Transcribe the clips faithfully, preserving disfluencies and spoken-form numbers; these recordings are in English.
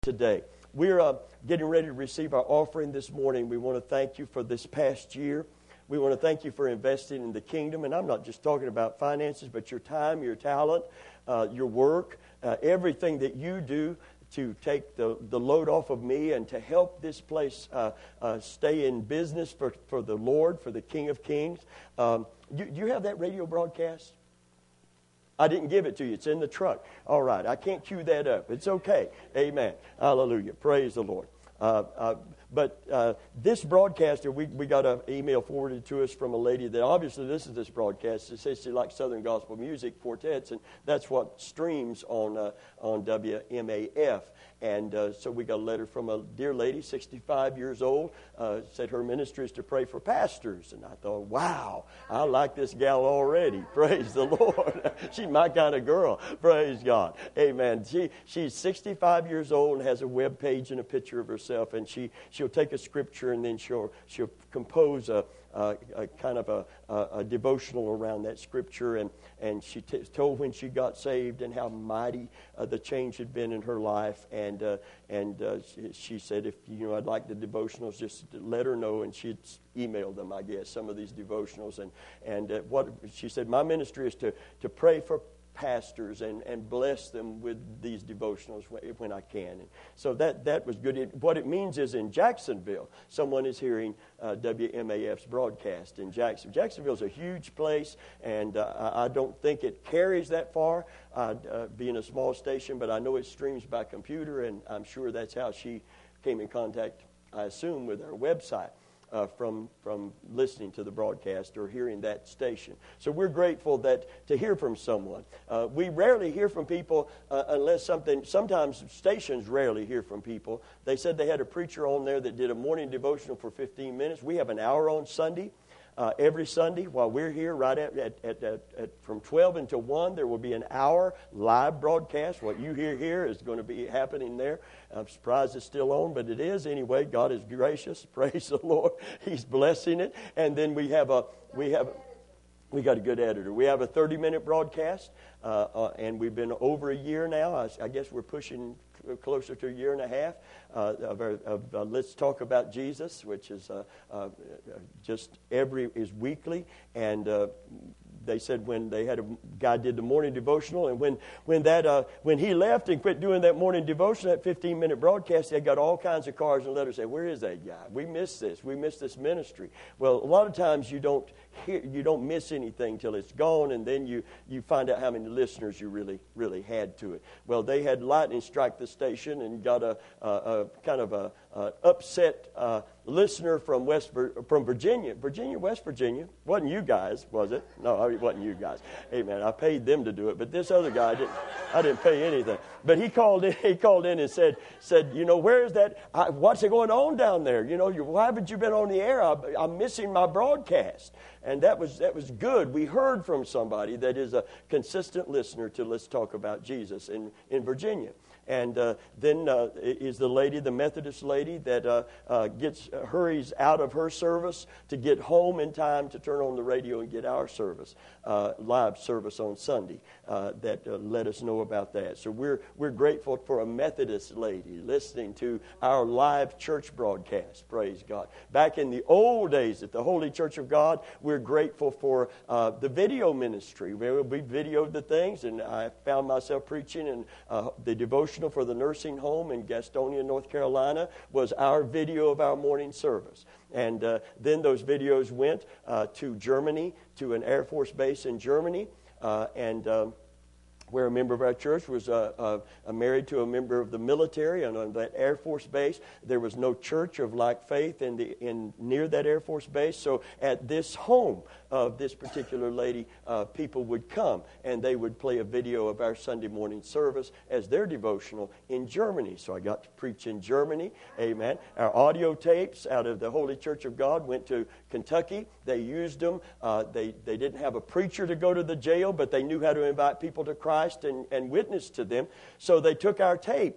today. We're uh, getting ready to receive our offering this morning. We want to thank you for this past year. We want to thank you for investing in the kingdom. And I'm not just talking about finances, but your time, your talent, uh, your work, uh, everything that you do to take the, the load off of me and to help this place uh, uh, stay in business for, for the Lord, for the King of Kings. Um, do, do you have that radio broadcast? I didn't give it to you. It's in the truck. All right. I can't cue that up. It's okay. Amen. Hallelujah. Praise the Lord. Uh, uh, but uh, this broadcaster, we, we got an email forwarded to us from a lady that obviously listens to this broadcast. She says she likes Southern Gospel music, quartets, and that's what streams on uh, on W M A F. And uh, so we got a letter from a dear lady, sixty-five years old, uh, said her ministry is to pray for pastors. And I thought, wow, I like this gal already. Praise the Lord. She's my kind of girl. Praise God. Amen. She She's sixty-five years old and has a web page and a picture of herself. And she, she'll take a scripture and then she'll, she'll compose a, a, a kind of a, a, a devotional around that scripture. And, and she t- told when she got saved and how mighty uh, the change had been in her life. And And uh, and uh, she, she said, if you know, I'd like the devotionals, just let her know, and she'd email them, I guess, some of these devotionals. And and uh, what she said, my ministry is to to pray for pastors and, and bless them with these devotionals when, when I can. And so that that was good. It, what it means is in Jacksonville, someone is hearing uh, W M A F's broadcast in Jacksonville. Jacksonville's a huge place, and uh, I, I don't think it carries that far, uh, uh, being a small station, but I know it streams by computer, and I'm sure that's how she came in contact, I assume, with our website. Uh, from from listening to the broadcast or hearing that station. So we're grateful that to hear from someone. Uh, we rarely hear from people uh, unless something, sometimes stations rarely hear from people. They said they had a preacher on there that did a morning devotional for fifteen minutes. We have an hour on Sunday. Uh, every Sunday while we're here, right at, at, at, at, at from twelve until one, there will be an hour live broadcast. What you hear here is going to be happening there. I'm surprised it's still on, but it is anyway. God is gracious. Praise the Lord. He's blessing it. And then we have a we have we got a good editor. We have a thirty-minute broadcast, uh, uh, and we've been over a year now. I, I guess we're pushing closer to a year and a half uh, of, our, of uh, Let's Talk About Jesus, which is uh, uh, just every is weekly. And uh, they said when they had a guy did the morning devotional, and when when that uh, when he left and quit doing that morning devotion, that fifteen minute broadcast, they got all kinds of cards and letters saying, "Where is that guy? We missed this. We missed this ministry." Well, a lot of times you don't hear, you don't miss anything till it's gone, and then you you find out how many listeners you really really had to it. Well, they had lightning strike the station and got a, a, a kind of a, a upset uh, listener from West from Virginia, Virginia, West Virginia. Wasn't you guys, was it? No, it wasn't you guys. Hey man, I paid them to do it, but this other guy didn't. I didn't pay anything. But he called in. He called in and said, said, you know, where is that? I, what's going on down there? You know, you, why haven't you been on the air? I, I'm missing my broadcast. And that was that was good. We heard from somebody that is a consistent listener to Let's Talk About Jesus in in Virginia. And uh, then uh, is the lady, the Methodist lady, that uh, uh, gets uh, hurries out of her service to get home in time to turn on the radio and get our service, uh, live service on Sunday. Uh, that uh, let us know about that. So we're we're grateful for a Methodist lady listening to our live church broadcast. Praise God. Back in the old days at the Holy Church of God, we're grateful for uh, the video ministry. We, we videoed the things, and I found myself preaching, and uh, the devotion for the nursing home in Gastonia, North Carolina, was our video of our morning service. And uh, then those videos went uh, to Germany, to an Air Force base in Germany, uh, and um, where a member of our church was uh, uh, married to a member of the military, and on that Air Force base, there was no church of like faith in the in near that Air Force base. So at this home of this particular lady, uh, people would come, and they would play a video of our Sunday morning service as their devotional in Germany. So I got to preach in Germany. Amen. Our audio tapes out of the Holy Church of God went to Kentucky. They used them. Uh, they, they didn't have a preacher to go to the jail, but they knew how to invite people to Christ and, and witness to them. So they took our tapes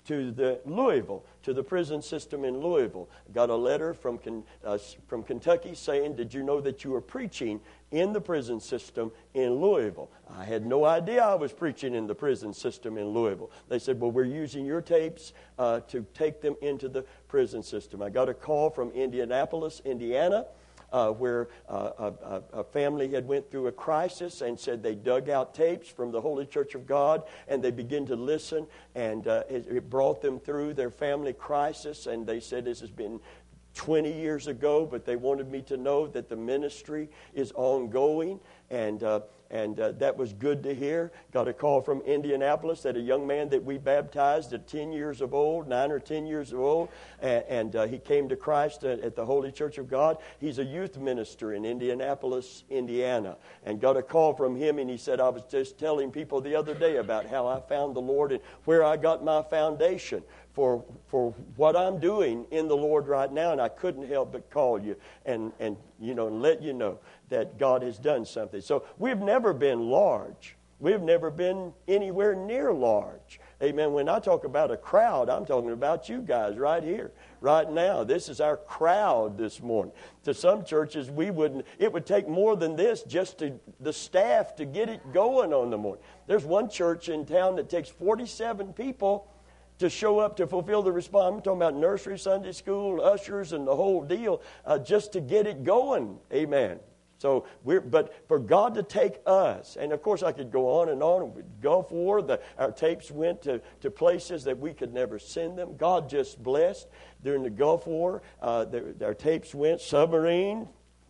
to the Louisville, to the prison system in Louisville. Got a letter from uh, from Kentucky saying, did you know that you were preaching in the prison system in Louisville? I had no idea I was preaching in the prison system in Louisville. They said, well, we're using your tapes uh, to take them into the prison system. I got a call from Indianapolis, Indiana, Uh, where uh, a, a family had went through a crisis and said they dug out tapes from the Holy Church of God, and they began to listen, and uh, it, it brought them through their family crisis. And they said this has been twenty years ago, but they wanted me to know that the ministry is ongoing, and uh, and uh, that was good to hear. Got a call from Indianapolis that a young man that we baptized at ten years of old, nine or ten years of old, and, and uh, he came to Christ at, at the Holy Church of God. He's a youth minister in Indianapolis, Indiana, and got a call from him, and he said, I was just telling people the other day about how I found the Lord and where I got my foundation for for what I'm doing in the Lord right now, and I couldn't help but call you and, and you know, and let you know that God has done something. So we've never been large. We've never been anywhere near large. Amen. When I talk about a crowd, I'm talking about you guys right here, right now. This is our crowd this morning. To some churches, we wouldn't, it would take more than this just to the staff to get it going on the morning. There's one church in town that takes forty-seven people to show up to fulfill the response. I'm talking about nursery, Sunday school, ushers, and the whole deal, uh, just to get it going. Amen. So we're, but for God to take us, and of course I could go on and on. Gulf War, the, our tapes went to, to places that we could never send them. God just blessed during the Gulf War. Uh, the, our tapes went submarine.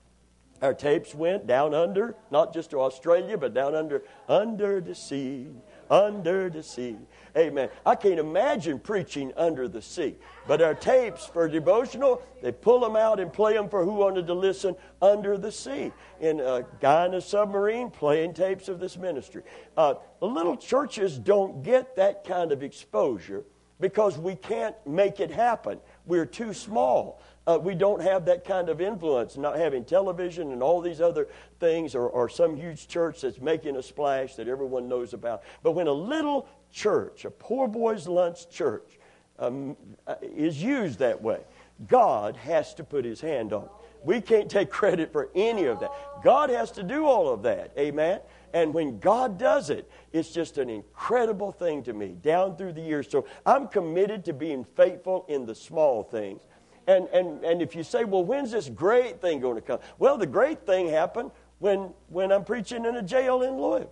Our tapes went down under, not just to Australia, but down under, under the sea, under the sea. Amen. I can't imagine preaching under the sea. But our tapes for devotional, they pull them out and play them for who wanted to listen under the sea. In a guy in a submarine playing tapes of this ministry. Uh, the little churches don't get that kind of exposure because we can't make it happen. We're too small. Uh, we don't have that kind of influence, not having television and all these other things, or, or some huge church that's making a splash that everyone knows about. But when a little church, a poor boy's lunch church, um, is used that way, God has to put his hand on it. We can't take credit for any of that. God has to do all of that. Amen? And when God does it, it's just an incredible thing to me down through the years. So I'm committed to being faithful in the small things. And, and, and if you say, well, when's this great thing going to come? Well, the great thing happened when, when I'm preaching in a jail in Louisville.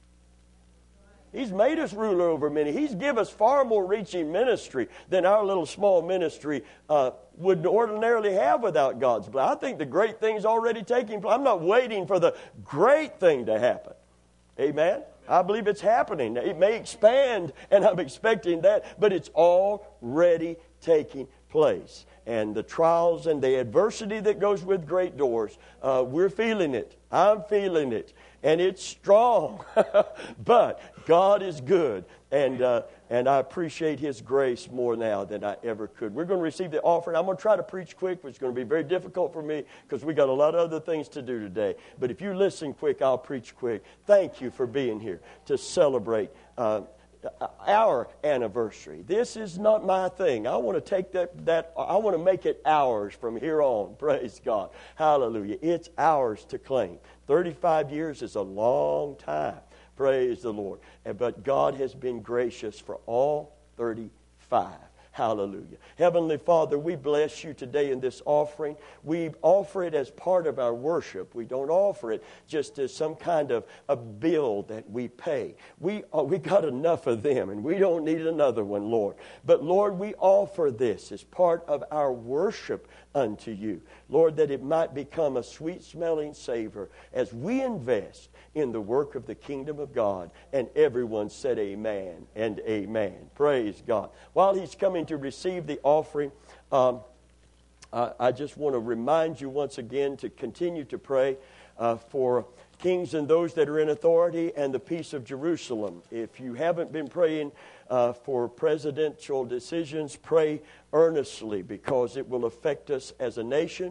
He's made us ruler over many. He's given us far more reaching ministry than our little small ministry uh, would ordinarily have without God's blessing. I think the great thing's already taking place. I'm not waiting for the great thing to happen. Amen? I believe it's happening. It may expand, and I'm expecting that, but it's already taking place. And the trials and the adversity that goes with great doors, uh, we're feeling it. I'm feeling it. And it's strong. But God is good. And uh, and I appreciate His grace more now than I ever could. We're going to receive the offering. I'm going to try to preach quick, which is going to be very difficult for me because we got a lot of other things to do today. But if you listen quick, I'll preach quick. Thank you for being here to celebrate uh, our anniversary. This is not my thing. I want to take that, that, I want to make it ours from here on. Praise God. Hallelujah. It's ours to claim. thirty-five years is a long time. Praise the Lord. But God has been gracious for all thirty-five. Hallelujah. Heavenly Father, we bless you today in this offering. We offer it as part of our worship. We don't offer it just as some kind of a bill that we pay. We, uh, we got enough of them, and we don't need another one, Lord. But, Lord, we offer this as part of our worship unto you. Lord, that it might become a sweet-smelling savor as we invest in the work of the kingdom of God. And everyone said amen and amen. Praise God. While he's coming to receive the offering, um, uh, I just want to remind you once again to continue to pray uh, for kings and those that are in authority and the peace of Jerusalem. If you haven't been praying uh, for presidential decisions, pray earnestly because it will affect us as a nation.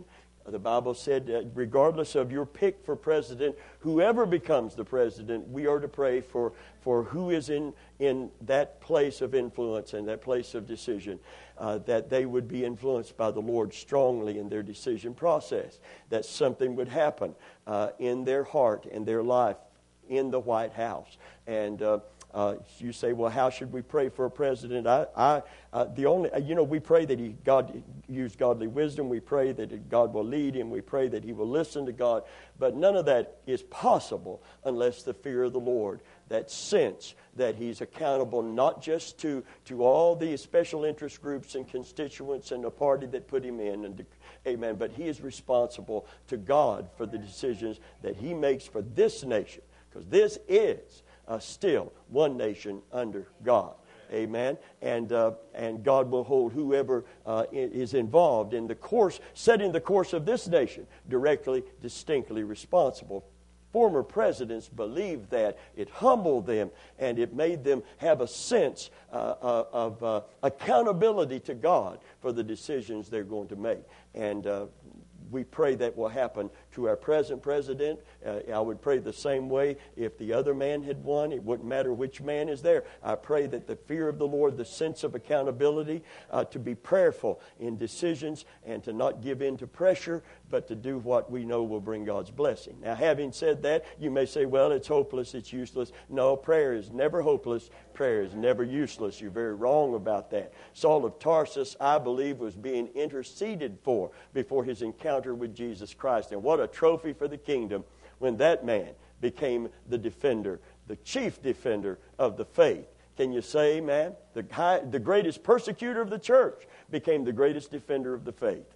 The Bible said that regardless of your pick for president, whoever becomes the president, we are to pray for, for who is in, in that place of influence and that place of decision, uh, that they would be influenced by the Lord strongly in their decision process, that something would happen uh, in their heart and their life in the White House. And uh, Uh, you say, well, how should we pray for a president? I, I, uh, the only, you know, we pray that he, God, use godly wisdom. We pray that God will lead him. We pray that he will listen to God. But none of that is possible unless the fear of the Lord, that sense that he's accountable not just to, to all the special interest groups and constituents and the party that put him in, and amen, but he is responsible to God for the decisions that he makes for this nation, because this is Uh, still one nation under God. Amen. And uh, and God will hold whoever uh, is involved in the course, setting the course of this nation, directly, distinctly responsible. Former presidents believed that. It humbled them, and it made them have a sense uh, uh, of uh, accountability to God for the decisions they're going to make. And uh, we pray that will happen to our present president. Uh, I would pray the same way if the other man had won. It wouldn't matter which man is there. I pray that the fear of the Lord, the sense of accountability, uh, to be prayerful in decisions and to not give in to pressure, but to do what we know will bring God's blessing. Now, having said that, you may say, well, it's hopeless, it's useless. No, prayer is never hopeless. Prayer is never useless. You're very wrong about that. Saul of Tarsus, I believe, was being interceded for before his encounter with Jesus Christ. And what a trophy for the kingdom when that man became the defender, the chief defender of the faith. Can you say amen? The, high, the greatest persecutor of the church became the greatest defender of the faith.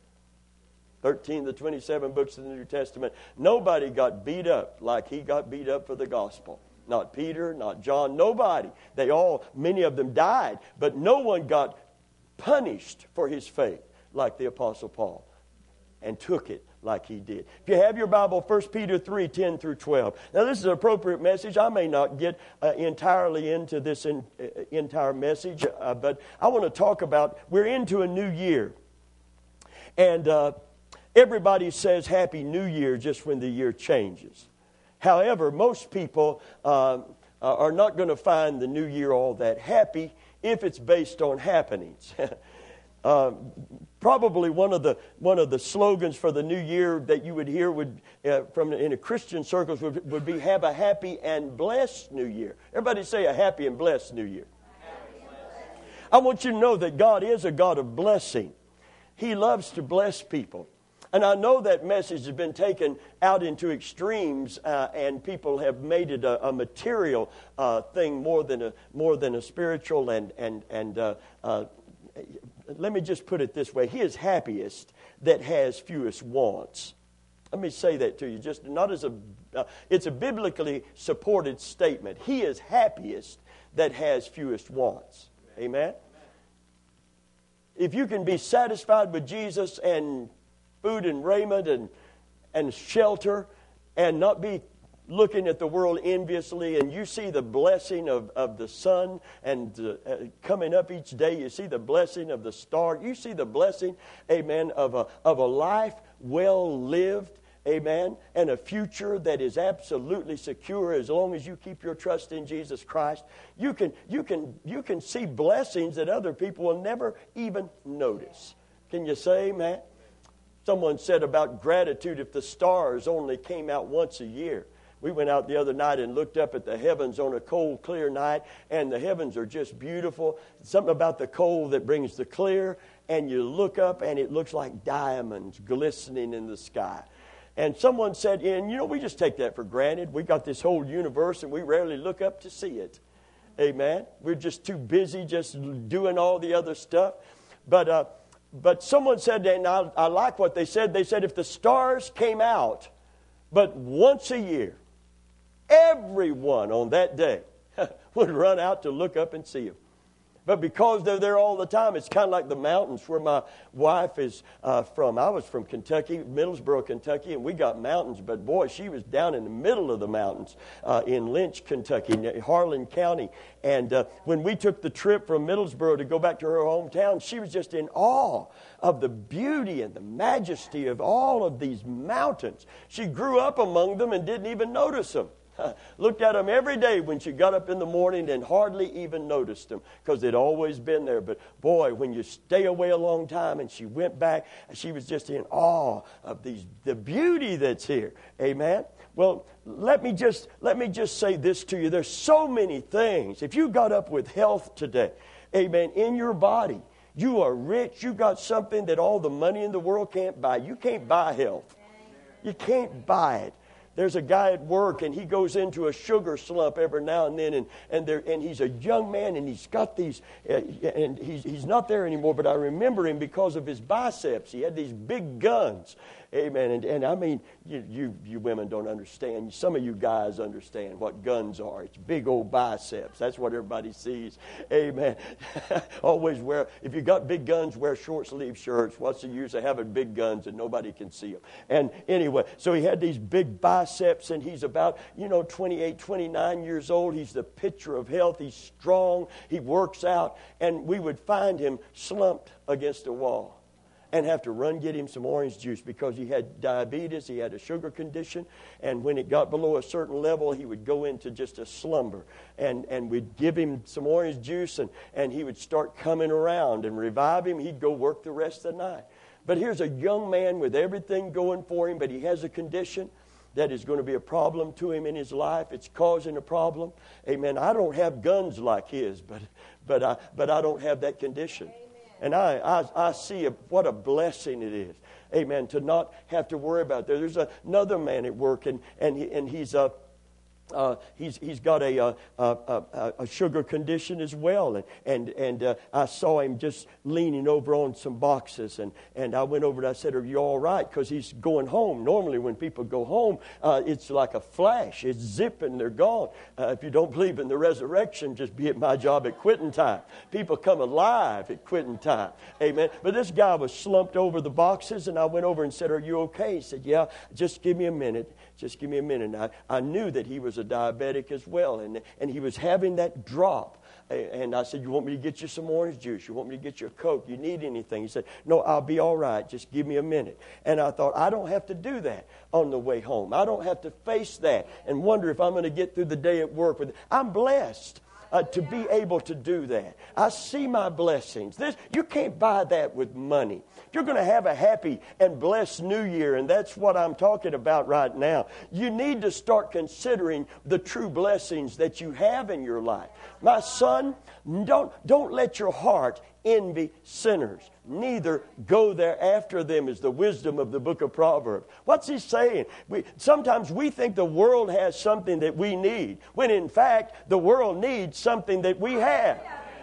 thirteen of the twenty-seven books of the New Testament, nobody got beat up like he got beat up for the gospel. Not Peter, not John, nobody. They all, many of them died, but no one got punished for his faith like the Apostle Paul, and took it like he did. If you have your Bible, First Peter three, ten through twelve. Now, this is an appropriate message. I may not get uh, entirely into this in, uh, entire message, uh, but I want to talk about, we're into a new year. And uh, everybody says Happy New Year just when the year changes. However, most people uh, are not going to find the new year all that happy if it's based on happenings. uh, probably one of the one of the slogans for the new year that you would hear would uh, from in a Christian circles would, would be "Have a happy and blessed New Year." Everybody say a happy and blessed New Year. I want you to know that God is a God of blessing. He loves to bless people. And I know that message has been taken out into extremes, uh, and people have made it a, a material uh, thing more than a more than a spiritual. And and and uh, uh, let me just put it this way: He is happiest that has fewest wants. Let me say that to you, just not as a. Uh, it's a biblically supported statement. He is happiest that has fewest wants. Amen. If you can be satisfied with Jesus and food and raiment and and shelter, and not be looking at the world enviously, and you see the blessing of, of the sun and uh, coming up each day, you see the blessing of the star, you see the blessing, amen, of a, of a life well lived, amen, and a future that is absolutely secure as long as you keep your trust in Jesus Christ. You can, you can, you can see blessings that other people will never even notice. Can you say amen? Someone said about gratitude, if the stars only came out once a year. We went out the other night and looked up at the heavens on a cold, clear night, and the heavens are just beautiful. Something about the cold that brings the clear, and you look up and it looks like diamonds glistening in the sky. And someone said, and you know, we just take that for granted. We got this whole universe and we rarely look up to see it. Amen. We're just too busy just doing all the other stuff. But uh, but someone said, and I, I like what they said, they said if the stars came out but once a year, everyone on that day would run out to look up and see them. But because they're there all the time, it's kind of like the mountains where my wife is uh, from. I was from Kentucky, Middlesboro, Kentucky, and we got mountains. But boy, she was down in the middle of the mountains uh, in Lynch, Kentucky, Harlan County. And uh, when we took the trip from Middlesboro to go back to her hometown, she was just in awe of the beauty and the majesty of all of these mountains. She grew up among them and didn't even notice them. Looked at them every day when she got up in the morning and hardly even noticed them because they'd always been there. But boy, when you stay away a long time, and she went back, she was just in awe of these the beauty that's here. Amen. Well, let me just let me just say this to you. There's so many things. If you got up with health today, amen, in your body, you are rich. You got something that all the money in the world can't buy. You can't buy health. You can't buy it. There's a guy at work, and he goes into a sugar slump every now and then, and and, there, and he's a young man, and he's got these, uh, and he's he's not there anymore, but I remember him because of his biceps. He had these big guns. Amen. And, and I mean, you, you you women don't understand. Some of you guys understand what guns are. It's big old biceps. That's what everybody sees. Amen. Always wear, if you got big guns, wear short sleeve shirts. What's the use of having big guns and nobody can see them? And anyway, so he had these big biceps, and he's about, you know, twenty-eight, twenty-nine years old. He's the picture of health. He's strong. He works out. And we would find him slumped against a wall and have to run get him some orange juice because he had diabetes, he had a sugar condition, and when it got below a certain level, he would go into just a slumber. And, and we'd give him some orange juice, and, and he would start coming around and revive him. He'd go work the rest of the night. But here's a young man with everything going for him, but he has a condition that is going to be a problem to him in his life. It's causing a problem. Amen. I don't have guns like his, but but I, but I don't have that condition. And I, I, I see a, what a blessing it is, amen, to not have to worry about that. There's a, another man at work, and and, he, and he's a Uh, he's he's got a, a, a, a sugar condition as well, and and and uh, I saw him just leaning over on some boxes, and, and I went over and I said, "Are you all right?" Because he's going home. Normally, when people go home, uh, it's like a flash. It's zipping, they're gone. Uh, if you don't believe in the resurrection, just be at my job at quitting time. People come alive at quitting time, amen. But this guy was slumped over the boxes, and I went over and said, "Are you okay?" He said, "Yeah, just give me a minute. Just give me a minute." And I, I knew that he was a diabetic as well, and and he was having that drop. And I said, "You want me to get you some orange juice? You want me to get you a Coke? You need anything?" He said, "No, I'll be all right. Just give me a minute." And I thought, I don't have to do that on the way home. I don't have to face that and wonder if I'm going to get through the day at work with it. I'm blessed Uh, to be able to do that. I see my blessings. This, you can't buy that with money. You're going to have a happy and blessed new year, and that's what I'm talking about right now. You need to start considering the true blessings that you have in your life. My son, don't, don't let your heart envy sinners. Neither go there after them is the wisdom of the book of Proverbs. What's he saying? We, sometimes we think the world has something that we need, when in fact the world needs something that we have.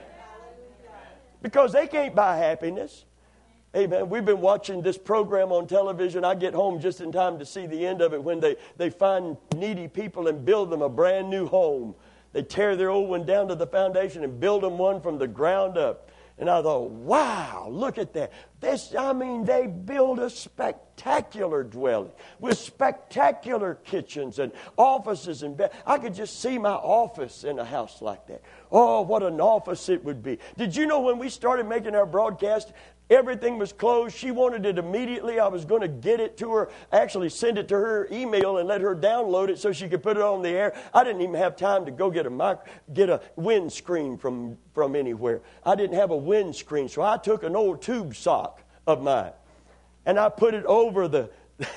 Because they can't buy happiness. Amen. We've been watching this program on television. I get home just in time to see the end of it when they, they find needy people and build them a brand new home. They tear their old one down to the foundation and build them one from the ground up. And I thought, wow, look at that. This, I mean, they build a spectacular dwelling with spectacular kitchens and offices and beds. I could just see my office in a house like that. Oh, what an office it would be. Did you know when we started making our broadcast, everything was closed? She wanted it immediately. I was going to get it to her, actually send it to her email and let her download it so she could put it on the air. I didn't even have time to go get a mic, get a windscreen from, from anywhere. I didn't have a windscreen, so I took an old tube sock of mine, and I put it over the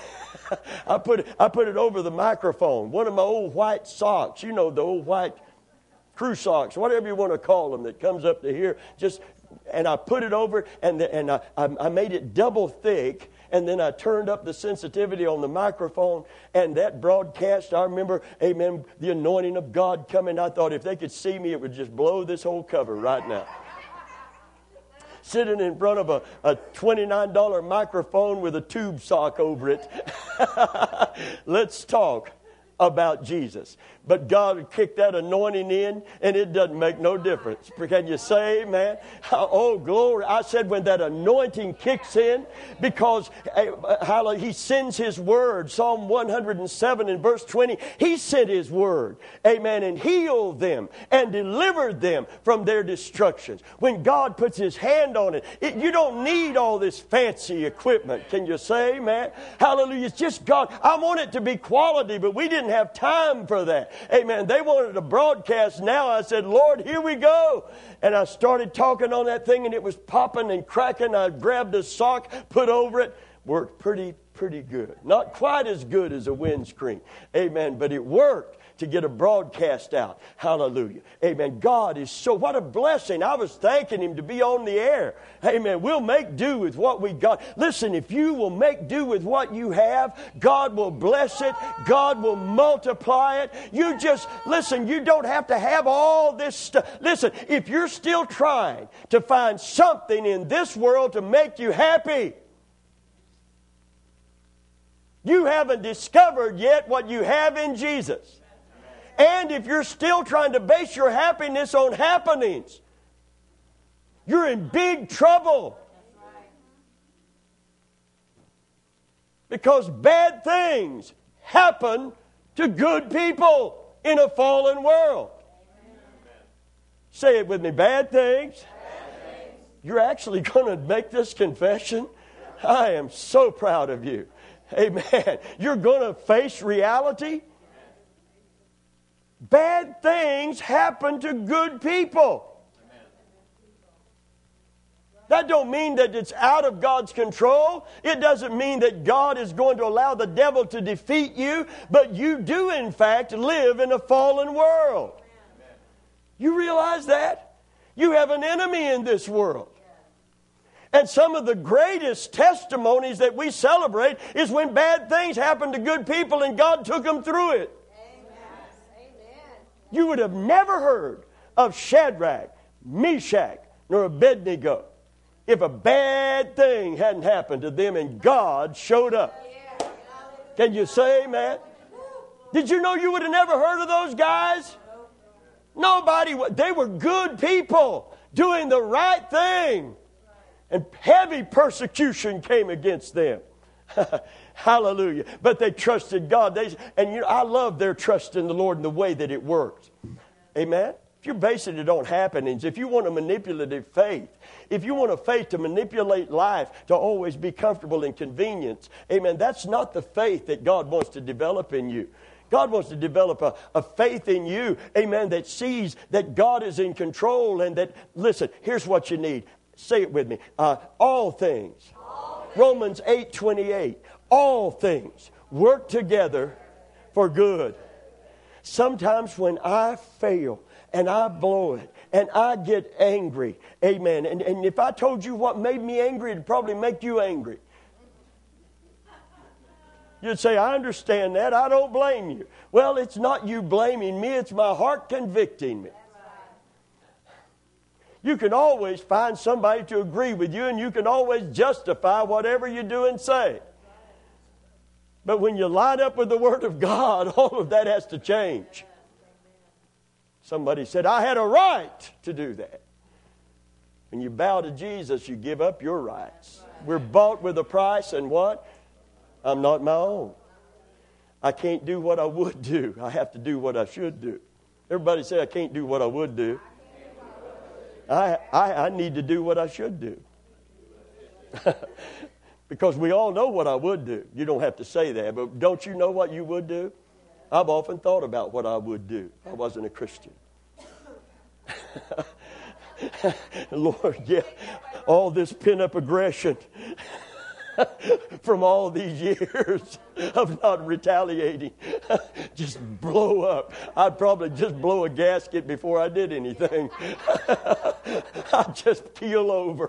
I put it, I put it over the microphone. One of my old white socks, you know, the old white crew socks, whatever you want to call them, that comes up to here. Just and I put it over, and the, and I, I made it double thick, and then I turned up the sensitivity on the microphone, and that broadcast, I remember, amen, the anointing of God coming. I thought if they could see me, it would just blow this whole cover right now. Sitting in front of a, a twenty-nine dollars microphone with a tube sock over it. Let's talk about Jesus. But God kicked that anointing in, and it doesn't make no difference. Can you say amen? Oh, glory. I said when that anointing kicks in, because uh, he sends his word. Psalm one hundred seven and verse twenty, he sent his word. Amen. And healed them and delivered them from their destructions. When God puts his hand on it, it you don't need all this fancy equipment. Can you say amen? Hallelujah. It's just God. I want it to be quality, but we didn't have time for that. Amen. They wanted to broadcast now. I said, Lord, here we go. And I started talking on that thing, and it was popping and cracking. I grabbed a sock, put over it. Worked pretty, pretty good. Not quite as good as a windscreen. Amen. But it worked to get a broadcast out. Hallelujah. Amen. God is so, what a blessing. I was thanking him to be on the air. Amen. We'll make do with what we got. Listen, if you will make do with what you have, God will bless it. God will multiply it. You just, listen, you don't have to have all this stuff. Listen, if you're still trying to find something in this world to make you happy, you haven't discovered yet what you have in Jesus. And if you're still trying to base your happiness on happenings, you're in big trouble. Because bad things happen to good people in a fallen world. Say it with me, bad things. Bad things. You're actually going to make this confession? I am so proud of you. Amen. You're going to face reality. Bad things happen to good people. That don't mean that it's out of God's control. It doesn't mean that God is going to allow the devil to defeat you. But you do, in fact, live in a fallen world. You realize that? You have an enemy in this world. And some of the greatest testimonies that we celebrate is when bad things happen to good people and God took them through it. You would have never heard of Shadrach, Meshach, nor Abednego if a bad thing hadn't happened to them and God showed up. Can you say amen? Did you know you would have never heard of those guys? Nobody. They were good people doing the right thing. And heavy persecution came against them. Hallelujah. But they trusted God. They, and you know, I love their trust in the Lord and the way that it works. Amen? If you're basing it on happenings, if you want a manipulative faith, if you want a faith to manipulate life, to always be comfortable and convenience, amen, that's not the faith that God wants to develop in you. God wants to develop a, a faith in you, amen, that sees that God is in control and that, listen, here's what you need. Say it with me. Uh, all things. All things. Romans eight twenty-eight. All things work together for good. Sometimes when I fail and I blow it and I get angry, amen. And, and if I told you what made me angry, it'd probably make you angry. You'd say, I understand that. I don't blame you. Well, it's not you blaming me. It's my heart convicting me. You can always find somebody to agree with you, and you can always justify whatever you do and say. But when you line up with the Word of God, all of that has to change. Somebody said, I had a right to do that. When you bow to Jesus, you give up your rights. We're bought with a price, and what? I'm not my own. I can't do what I would do. I have to do what I should do. Everybody say, I can't do what I would do. I, I, I need to do what I should do. Because we all know what I would do. You don't have to say that, but don't you know what you would do? I've often thought about what I would do if I wasn't a Christian. Lord, yeah, all this pent-up aggression from all these years of not retaliating just blow up. I'd probably just blow a gasket before I did anything. I'd just keel over.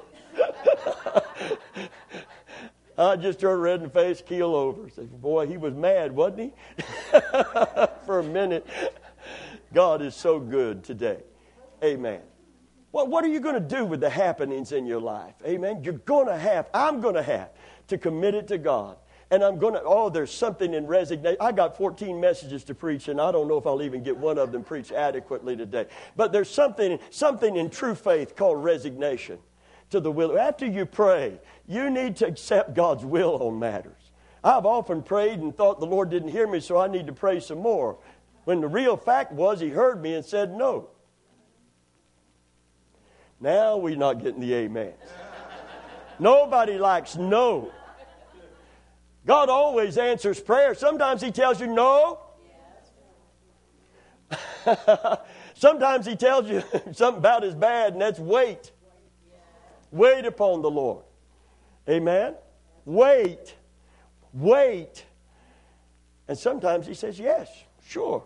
I just turned red in the face, keel over. Said, boy, he was mad, wasn't he? For a minute. God is so good today. Amen. Well, what are you going to do with the happenings in your life? Amen. You're going to have, I'm going to have to commit it to God. And I'm going to, oh, there's something in resignation. I got fourteen messages to preach, and I don't know if I'll even get one of them preached adequately today. But there's something, something in true faith called resignation to the will. After you pray, you need to accept God's will on matters. I've often prayed and thought the Lord didn't hear me, so I need to pray some more. When the real fact was He heard me and said no. Now we're not getting the amen. Nobody likes no. God always answers prayer. Sometimes He tells you no. Sometimes He tells you something about as bad, and that's wait. Wait upon the Lord. Amen? Wait. Wait. And sometimes He says yes, sure.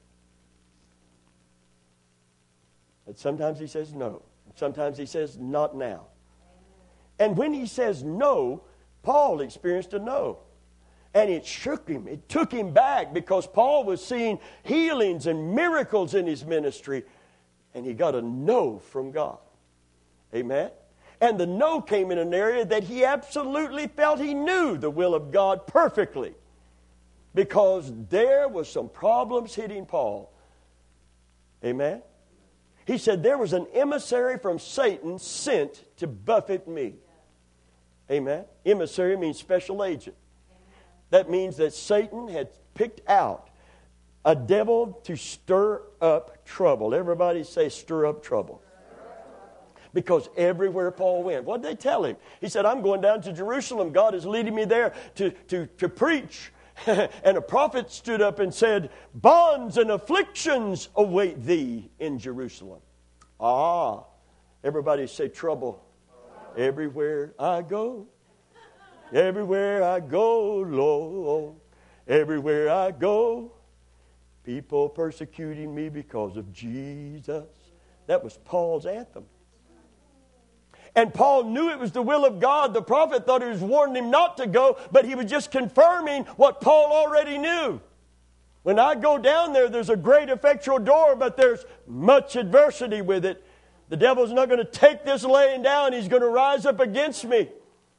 And sometimes He says no. Sometimes He says not now. And when He says no, Paul experienced a no. And it shook him. It took him back because Paul was seeing healings and miracles in his ministry. And he got a no from God. Amen? And the no came in an area that he absolutely felt he knew the will of God perfectly. Because there was some problems hitting Paul. Amen? He said there was an emissary from Satan sent to buffet me. Amen? Emissary means special agent. That means that Satan had picked out a devil to stir up trouble. Everybody say stir up trouble. Because everywhere Paul went, what did they tell him? He said, I'm going down to Jerusalem. God is leading me there to, to, to preach. And a prophet stood up and said, bonds and afflictions await thee in Jerusalem. Ah, everybody say trouble. Everywhere I go. Everywhere I go, Lord, everywhere I go, people persecuting me because of Jesus. That was Paul's anthem. And Paul knew it was the will of God. The prophet thought he was warning him not to go, but he was just confirming what Paul already knew. When I go down there, there's a great effectual door, but there's much adversity with it. The devil's not going to take this laying down. He's going to rise up against me.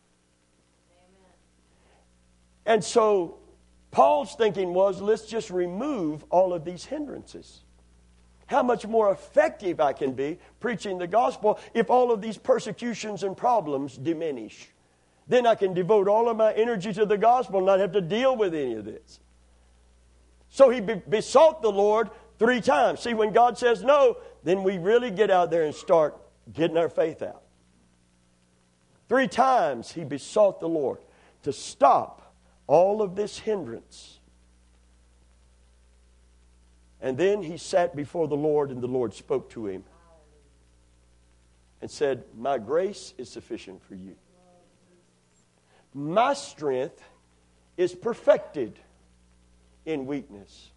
And so Paul's thinking was, let's just remove all of these hindrances. How much more effective I can be preaching the gospel if all of these persecutions and problems diminish. Then I can devote all of my energy to the gospel and not have to deal with any of this. So he be- besought the Lord three times. See, when God says no, then we really get out there and start getting our faith out. Three times he besought the Lord to stop all of this hindrance. And then he sat before the Lord, and the Lord spoke to him and said, my grace is sufficient for you. My strength is perfected in weakness.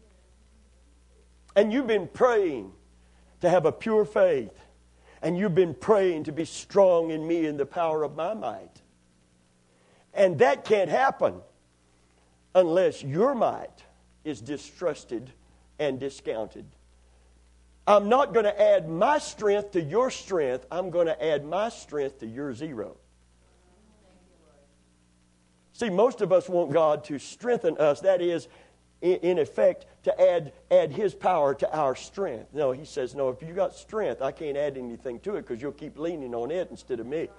And you've been praying to have a pure faith. And you've been praying to be strong in me in the power of my might. And that can't happen unless your might is distrusted and discounted. I'm not going to add my strength to your strength. I'm going to add my strength to your zero. See, most of us want God to strengthen us. That is, in effect, to add, add His power to our strength. No, He says, no, if you got strength, I can't add anything to it because you'll keep leaning on it instead of me.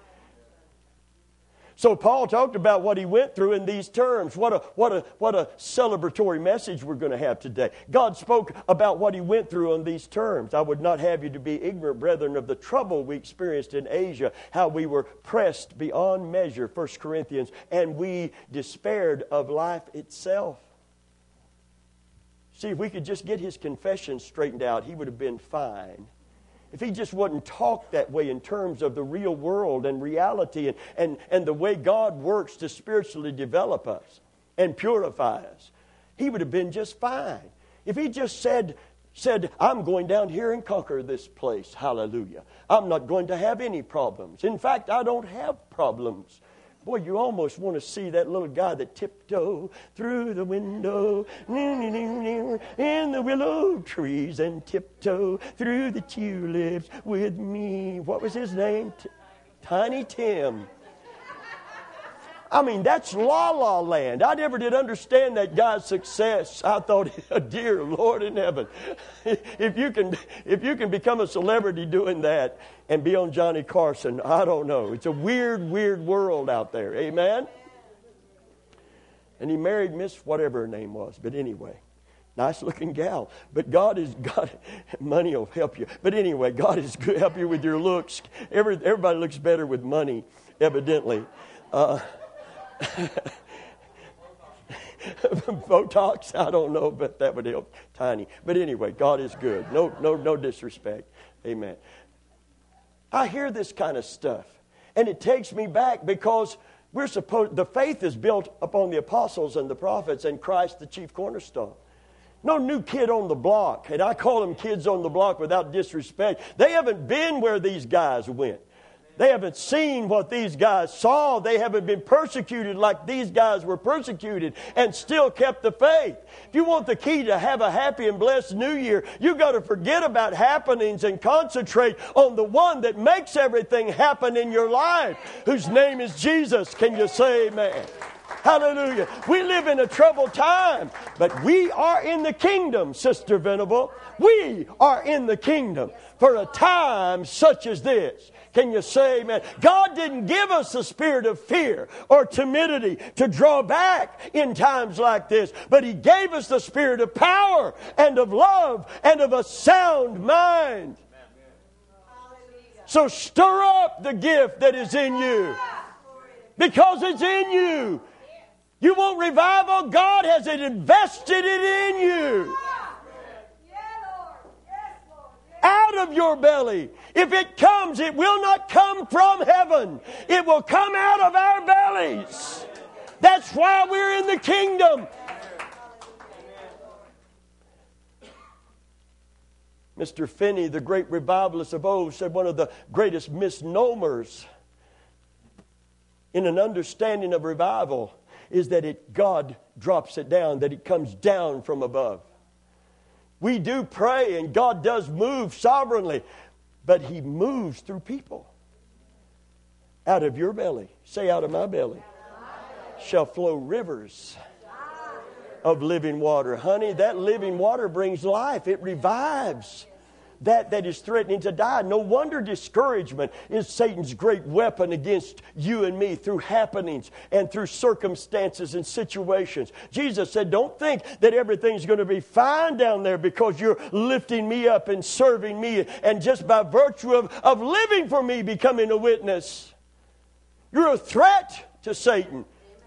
So Paul talked about what he went through in these terms. What a, what a, what a celebratory message we're going to have today. God spoke about what he went through on these terms. I would not have you to be ignorant, brethren, of the trouble we experienced in Asia, how we were pressed beyond measure, First Corinthians, and we despaired of life itself. See, if we could just get his confession straightened out, he would have been fine. If he just wouldn't talk that way in terms of the real world and reality and, and, and the way God works to spiritually develop us and purify us, he would have been just fine. If he just said, said, I'm going down here and conquer this place, hallelujah. I'm not going to have any problems. In fact, I don't have problems. Boy, you almost want to see that little guy that tiptoe through the window in the willow trees and tiptoe through the tulips with me. What was his name? T- Tiny Tim. I mean, that's La La Land. I never did understand that guy's success. I thought, dear Lord in heaven, if you can, if you can become a celebrity doing that and be on Johnny Carson, I don't know. It's a weird, weird world out there. Amen? And he married Miss whatever her name was. But anyway, nice looking gal. But God is, God, money will help you. But anyway, God is good, help you with your looks. Every, everybody looks better with money, evidently. Uh, Botox, I don't know, but that would help tiny. But anyway, God is good. No, no, no disrespect. Amen. I hear this kind of stuff, and it takes me back because we're supposed. The faith is built upon the apostles and the prophets, and Christ, the chief cornerstone. No new kid on the block, and I call them kids on the block without disrespect. They haven't been where these guys went. They haven't seen what these guys saw. They haven't been persecuted like these guys were persecuted and still kept the faith. If you want the key to have a happy and blessed New Year, you've got to forget about happenings and concentrate on the one that makes everything happen in your life, whose name is Jesus. Can you say amen? Hallelujah. We live in a troubled time, but we are in the kingdom, Sister Venable. We are in the kingdom for a time such as this. Can you say amen? God didn't give us the spirit of fear or timidity to draw back in times like this, but He gave us the spirit of power and of love and of a sound mind. So stir up the gift that is in you, because it's in you. You want revival? God has it invested it in you. Out of your belly. If it comes, it will not come from heaven. It will come out of our bellies. That's why we're in the kingdom. Mister Finney, the great revivalist of old, said one of the greatest misnomers in an understanding of revival is that it God drops it down, that it comes down from above. We do pray and God does move sovereignly, but He moves through people. Out of your belly, say out of my belly, shall flow rivers of living water. Honey, that living water brings life. It revives that that is threatening to die. No wonder discouragement is Satan's great weapon against you and me through happenings and through circumstances and situations. Jesus said, don't think that everything's going to be fine down there because you're lifting me up and serving me and just by virtue of, of living for me becoming a witness. You're a threat to Satan.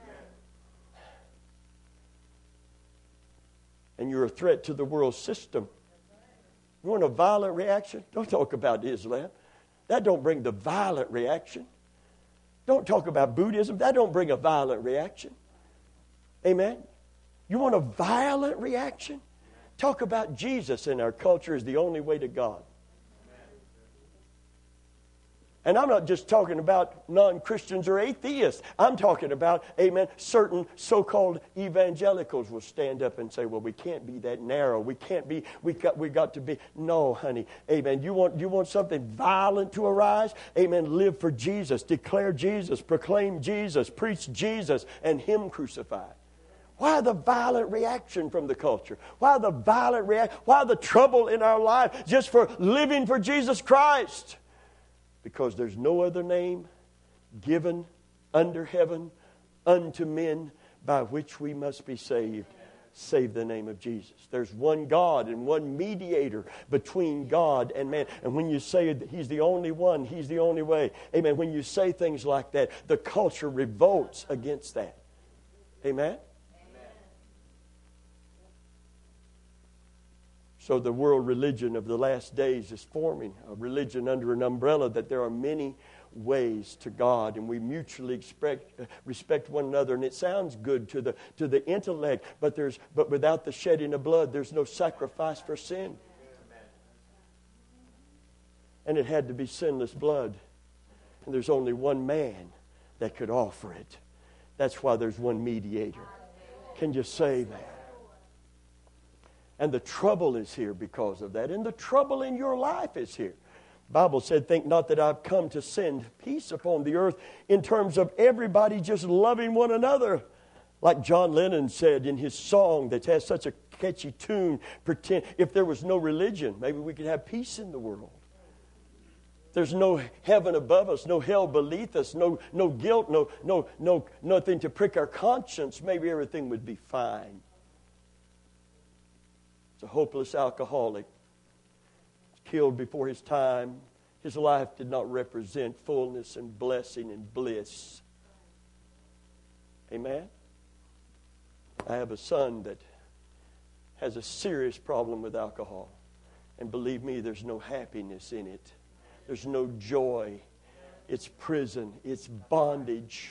And you're a threat to the world system. You want a violent reaction? Don't talk about Islam. That don't bring the violent reaction. Don't talk about Buddhism. That don't bring a violent reaction. Amen? You want a violent reaction? Talk about Jesus in our culture is the only way to God. And I'm not just talking about non-Christians or atheists. I'm talking about, amen, certain so-called evangelicals will stand up and say, well, we can't be that narrow. We can't be, we got, we got to be. No, honey, amen. You want, you want something violent to arise? Amen, live for Jesus. Declare Jesus. Proclaim Jesus. Preach Jesus and Him crucified. Why the violent reaction from the culture? Why the violent reaction? Why the trouble in our life just for living for Jesus Christ? Because there's no other name given under heaven unto men by which we must be saved, save the name of Jesus. There's one God and one mediator between God and man. And when you say that He's the only one, He's the only way, amen, when you say things like that, the culture revolts against that. Amen? So the world religion of the last days is forming, a religion under an umbrella that there are many ways to God, and we mutually expect, respect one another. And it sounds good to the to the intellect, but there's but without the shedding of blood, there's no sacrifice for sin. And it had to be sinless blood, and there's only one man that could offer it. That's why there's one mediator. Can you say that? And the trouble is here because of that. And the trouble in your life is here. The Bible said, think not that I've come to send peace upon the earth, in terms of everybody just loving one another. Like John Lennon said in his song that has such a catchy tune, pretend if there was no religion, maybe we could have peace in the world. There's no heaven above us, no hell beneath us, no, no guilt, no, no, no, nothing to prick our conscience. Maybe everything would be fine. It's a hopeless alcoholic. Killed before his time. His life did not represent fullness and blessing and bliss. Amen? I have a son that has a serious problem with alcohol. And believe me, there's no happiness in it. There's no joy. It's prison. It's bondage.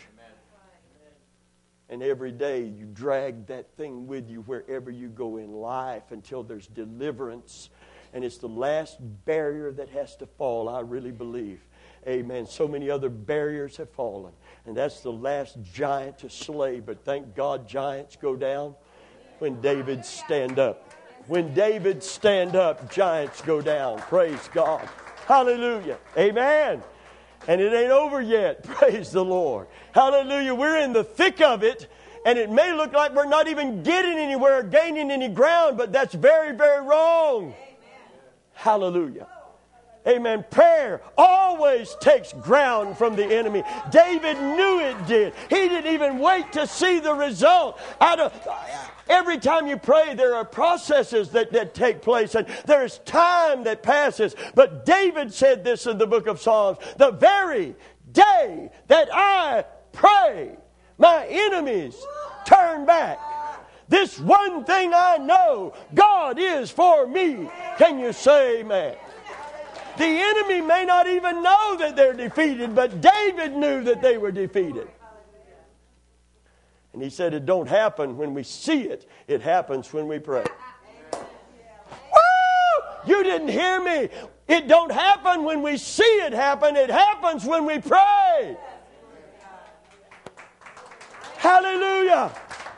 And every day you drag that thing with you wherever you go in life until there's deliverance. And it's the last barrier that has to fall, I really believe. Amen. So many other barriers have fallen. And that's the last giant to slay. But thank God giants go down when David stand up. When David stand up, giants go down. Praise God. Hallelujah. Amen. And it ain't over yet. Praise the Lord. Hallelujah. We're in the thick of it. And it may look like we're not even getting anywhere or gaining any ground. But that's very, very wrong. Amen. Hallelujah. Amen. Prayer always takes ground from the enemy. David knew it did. He didn't even wait to see the result. Out of, every time you pray, there are processes that, that take place, and there's time that passes. But David said this in the book of Psalms, the very day that I pray, my enemies turn back. This one thing I know, God is for me. Can you say amen? The enemy may not even know that they're defeated, but David knew that they were defeated. And he said it don't happen when we see it. It happens when we pray. Woo! You didn't hear me. It don't happen when we see it happen. It happens when we pray. Hallelujah.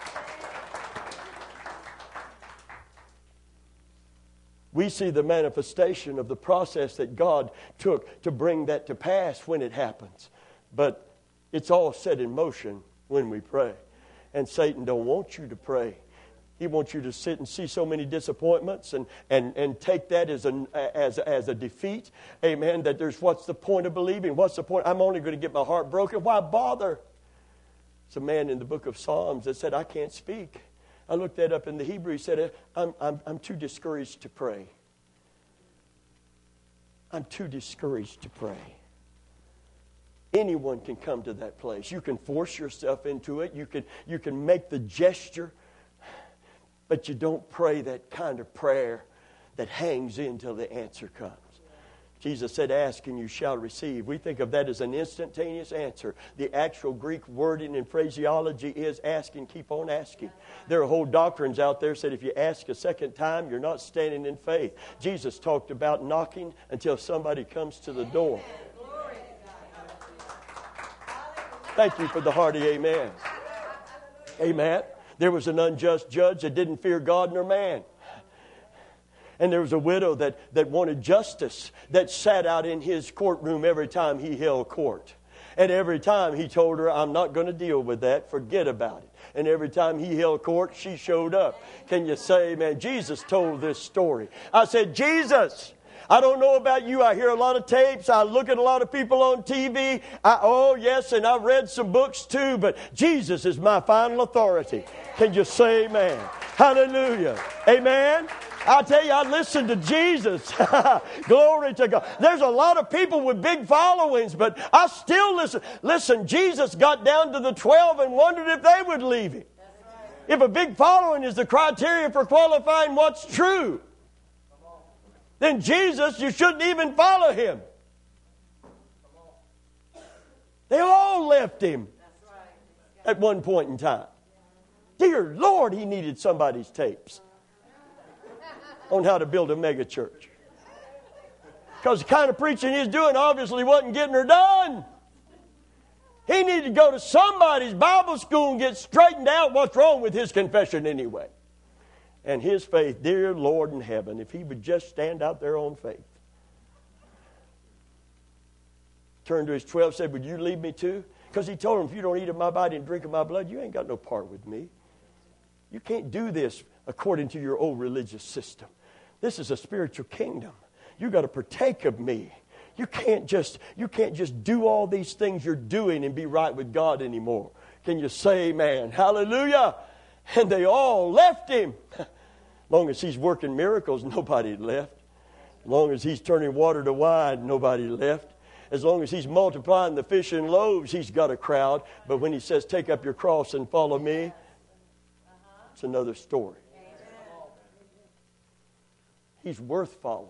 We see the manifestation of the process that God took to bring that to pass when it happens. But it's all set in motion when we pray. And Satan don't want you to pray. He wants you to sit and see so many disappointments and, and, and take that as a, as, as a defeat. Amen. That there's what's the point of believing? What's the point? I'm only going to get my heart broken. Why bother? It's a man in the book of Psalms that said, I can't speak. I looked that up in the Hebrew. He said, I'm, I'm, I'm too discouraged to pray. I'm too discouraged to pray. Anyone can come to that place. You can force yourself into it. You can, you can make the gesture. But you don't pray that kind of prayer that hangs in till the answer comes. Jesus said, ask and you shall receive. We think of that as an instantaneous answer. The actual Greek wording and phraseology is ask and keep on asking. There are whole doctrines out there that said if you ask a second time, you're not standing in faith. Jesus talked about knocking until somebody comes to the door. Thank you for the hearty amen. Amen. There was an unjust judge that didn't fear God nor man. And there was a widow that, that wanted justice that sat out in his courtroom every time he held court. And every time he told her, I'm not going to deal with that. Forget about it. And every time he held court, she showed up. Can you say, man, Jesus told this story. I said, Jesus, I don't know about you. I hear a lot of tapes. I look at a lot of people on T V. I, oh, yes, and I've read some books too. But Jesus is my final authority. Can you say amen? Hallelujah. Amen. I tell you, I listen to Jesus. Glory to God. There's a lot of people with big followings, but I still listen. Listen, Jesus got down to the twelve and wondered if they would leave him. If a big following is the criteria for qualifying what's true, then Jesus, you shouldn't even follow him. They all left him at one point in time. Dear Lord, he needed somebody's tapes on how to build a mega church. Because the kind of preaching he's doing obviously wasn't getting her done. He needed to go to somebody's Bible school and get straightened out what's wrong with his confession anyway. And his faith, dear Lord in heaven, if he would just stand out there on faith. turned to his twelve and said, would you leave me too? Because he told them, if you don't eat of my body and drink of my blood, you ain't got no part with me. You can't do this according to your old religious system. This is a spiritual kingdom. You got to partake of me. You can't just you can't just do all these things you're doing and be right with God anymore. Can you say amen? Hallelujah. And they all left him. As long as he's working miracles, nobody left. As long as he's turning water to wine, nobody left. As long as he's multiplying the fish and loaves, he's got a crowd. But when he says, take up your cross and follow me, it's another story. He's worth following.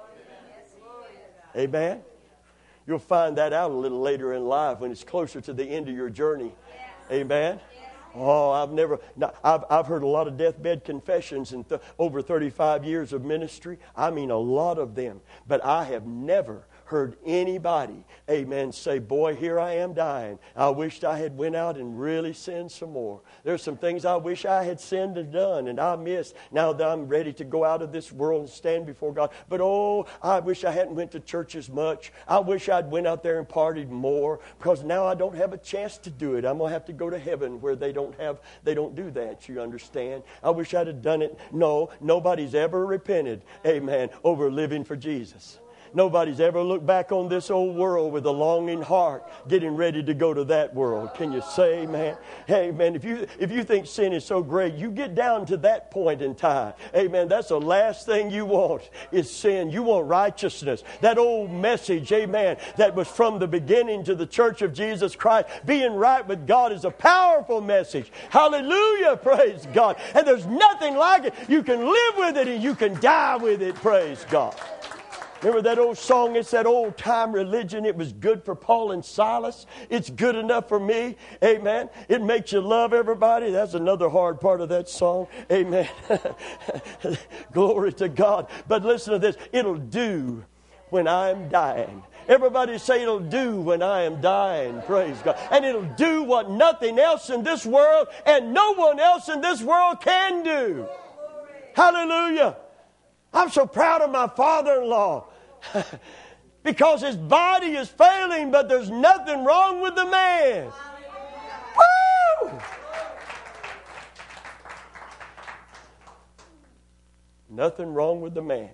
Amen? You'll find that out a little later in life when it's closer to the end of your journey. Amen? Oh, I've never, no, I've, I've heard a lot of deathbed confessions in th- over thirty-five years of ministry. I mean, a lot of them. But I have never heard anybody, amen, say, boy, here I am dying. I wished I had went out and really sinned some more. There's some things I wish I had sinned and done and I missed. Now that I'm ready to go out of this world and stand before God. But oh, I wish I hadn't went to church as much. I wish I'd went out there and partied more because now I don't have a chance to do it. I'm going to have to go to heaven where they don't have, they don't do that, you understand. I wish I'd have done it. No, nobody's ever repented, amen, over living for Jesus. Nobody's ever looked back on this old world with a longing heart, getting ready to go to that world. Can you say amen? Hey, man, if you if you think sin is so great, you get down to that point in time. Amen. That's the last thing you want is sin. You want righteousness. That old message, amen, that was from the beginning to the church of Jesus Christ. Being right with God is a powerful message. Hallelujah. Praise God. And there's nothing like it. You can live with it and you can die with it. Praise God. Remember that old song? It's that old time religion. It was good for Paul and Silas. It's good enough for me. Amen. It makes you love everybody. That's another hard part of that song. Amen. Glory to God. But listen to this. It'll do when I'm dying. Everybody say it'll do when I am dying. Praise God. And it'll do what nothing else in this world and no one else in this world can do. Hallelujah. I'm so proud of my father-in-law because his body is failing, but there's nothing wrong with the man. Woo! Nothing wrong with the man.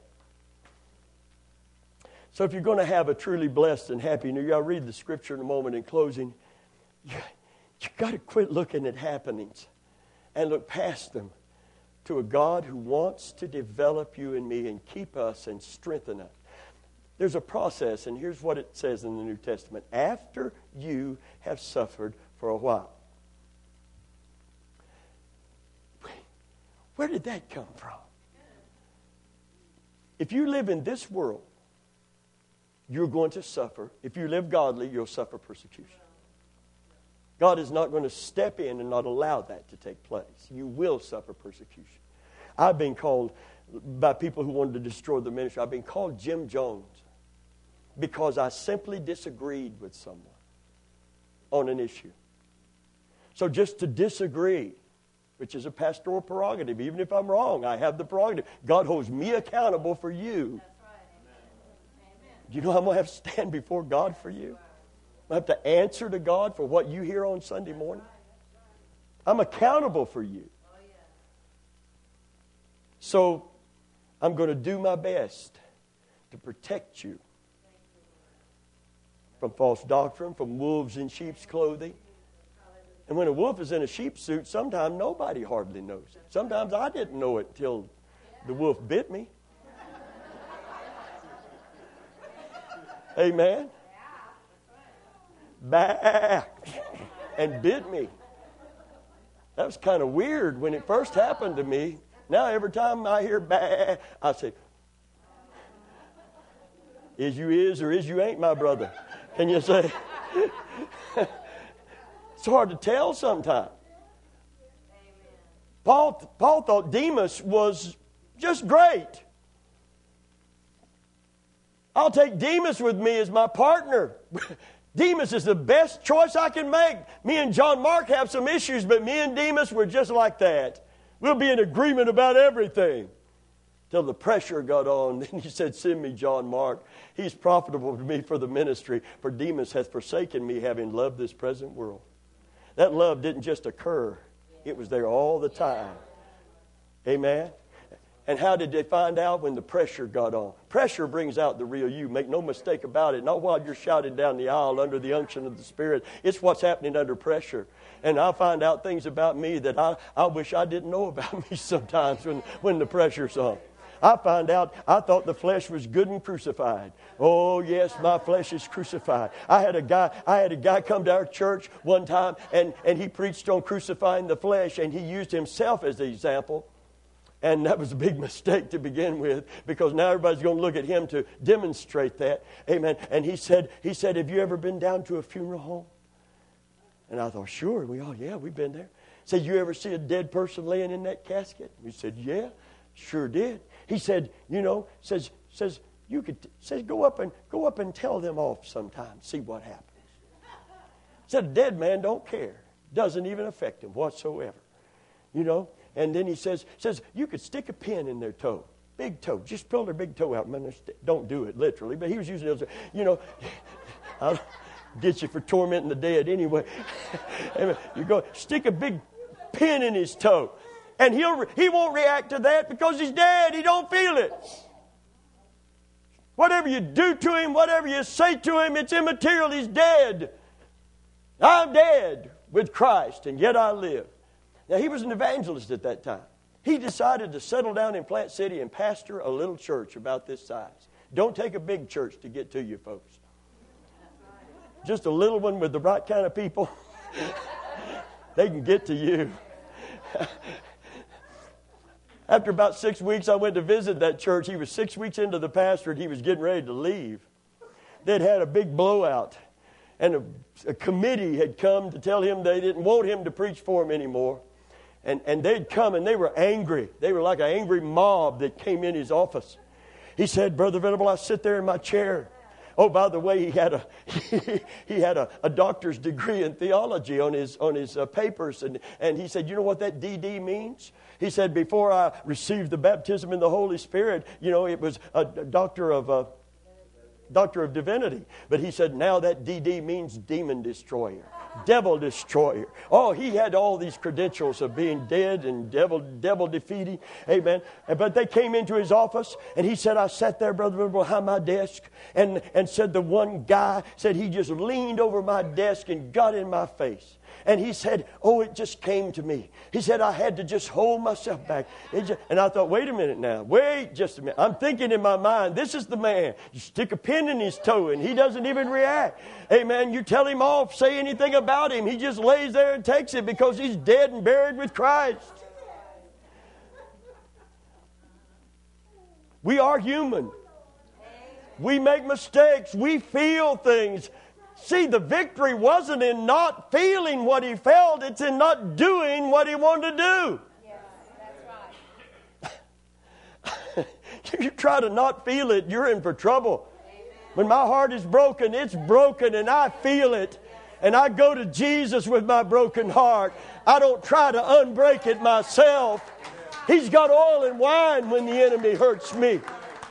So if you're going to have a truly blessed and happy New Year, I'll read the scripture in a moment in closing. You, you've got to quit looking at happenings and look past them to a God who wants to develop you and me and keep us and strengthen us. There's a process, and here's what it says in the New Testament. After you have suffered for a while. Where did that come from? If you live in this world, you're going to suffer. If you live godly, you'll suffer persecution. God is not going to step in and not allow that to take place. You will suffer persecution. I've been called, by people who wanted to destroy the ministry, I've been called Jim Jones because I simply disagreed with someone on an issue. So just to disagree, which is a pastoral prerogative, even if I'm wrong, I have the prerogative. God holds me accountable for you. That's right. Amen. You know I'm going to have to stand before God for you. I have to answer to God for what you hear on Sunday morning. I'm accountable for you. So I'm going to do my best to protect you from false doctrine, from wolves in sheep's clothing. And when a wolf is in a sheep's suit, sometimes nobody hardly knows it. Sometimes I didn't know it till the wolf bit me. Amen. Bah, and bit me. That was kind of weird when it first happened to me. Now every time I hear bah, I say, is you is or is you ain't my brother. Can you say? It's hard to tell sometimes. Paul, Paul thought Demas was just great. I'll take Demas with me as my partner. Demas is the best choice I can make. Me and John Mark have some issues, but me and Demas, we're just like that. We'll be in agreement about everything. till the pressure got on. Then he said, send me John Mark. He's profitable to me for the ministry, for Demas hath forsaken me, having loved this present world. That love didn't just occur. It was there all the time. Amen? And how did they find out? When the pressure got on. Pressure brings out the real you. Make no mistake about it. Not while you're shouting down the aisle under the unction of the Spirit. It's what's happening under pressure. And I find out things about me that I, I wish I didn't know about me sometimes when, when the pressure's on. I find out I thought the flesh was good and crucified. Oh, yes, my flesh is crucified. I had a guy I had a guy come to our church one time, and, and he preached on crucifying the flesh, and he used himself as the example. And that was a big mistake to begin with, because now everybody's going to look at him to demonstrate that. Amen. And he said, he said, have you ever been down to a funeral home? And I thought, sure. We all, yeah, we've been there. He said, you ever see a dead person laying in that casket? We said, yeah, sure did. He said, you know, says, says, you could, says, go up and go up and tell them off sometime, see what happens. Said, a dead man don't care. Doesn't even affect him whatsoever. You know? And then he says, says, you could stick a pin in their toe. Big toe. Just pull their big toe out. Don't do it literally, but he was using it. You know, I'll get you for tormenting the dead anyway. You go, stick a big pin in his toe. And he'll he won't react to that because he's dead. He don't feel it. Whatever you do to him, whatever you say to him, it's immaterial. He's dead. I'm dead with Christ, and yet I live. Now, he was an evangelist at that time. He decided to settle down in Plant City and pastor a little church about this size. Don't take a big church to get to you, folks. Just a little one with the right kind of people. They can get to you. After about six weeks, I went to visit that church. He was six weeks into the pastorate. He was getting ready to leave. They'd had a big blowout. And a, a committee had come to tell him they didn't want him to preach for him anymore. And, and they'd come and they were angry. They were like an angry mob that came in his office. He said, Brother Venable, I sit there in my chair. Oh, by the way, he had a he, he had a, a doctor's degree in theology on his on his uh, papers, and and he said, you know what that D D means? He said, before I received the baptism in the Holy Spirit, you know, it was a, a doctor of uh, doctor of divinity. But he said, now that D D means demon destroyer, devil destroyer. Oh, he had all these credentials of being dead and devil devil defeating. Amen. But they came into his office, and he said, I sat there, Brother, behind my desk, and, and said the one guy said he just leaned over my desk and got in my face. And he said, oh, it just came to me. He said, I had to just hold myself back. Just, and I thought, wait a minute now. Wait just a minute. I'm thinking in my mind, this is the man. You stick a pin in his toe and he doesn't even react. Amen. You tell him off, say anything about him. He just lays there and takes it because he's dead and buried with Christ. We are human. We make mistakes. We feel things. See, the victory wasn't in not feeling what he felt. It's in not doing what he wanted to do. Yes, that's right. You try to not feel it, you're in for trouble. Amen. When my heart is broken, it's broken and I feel it. And I go to Jesus with my broken heart. I don't try to unbreak it myself. He's got oil and wine when the enemy hurts me.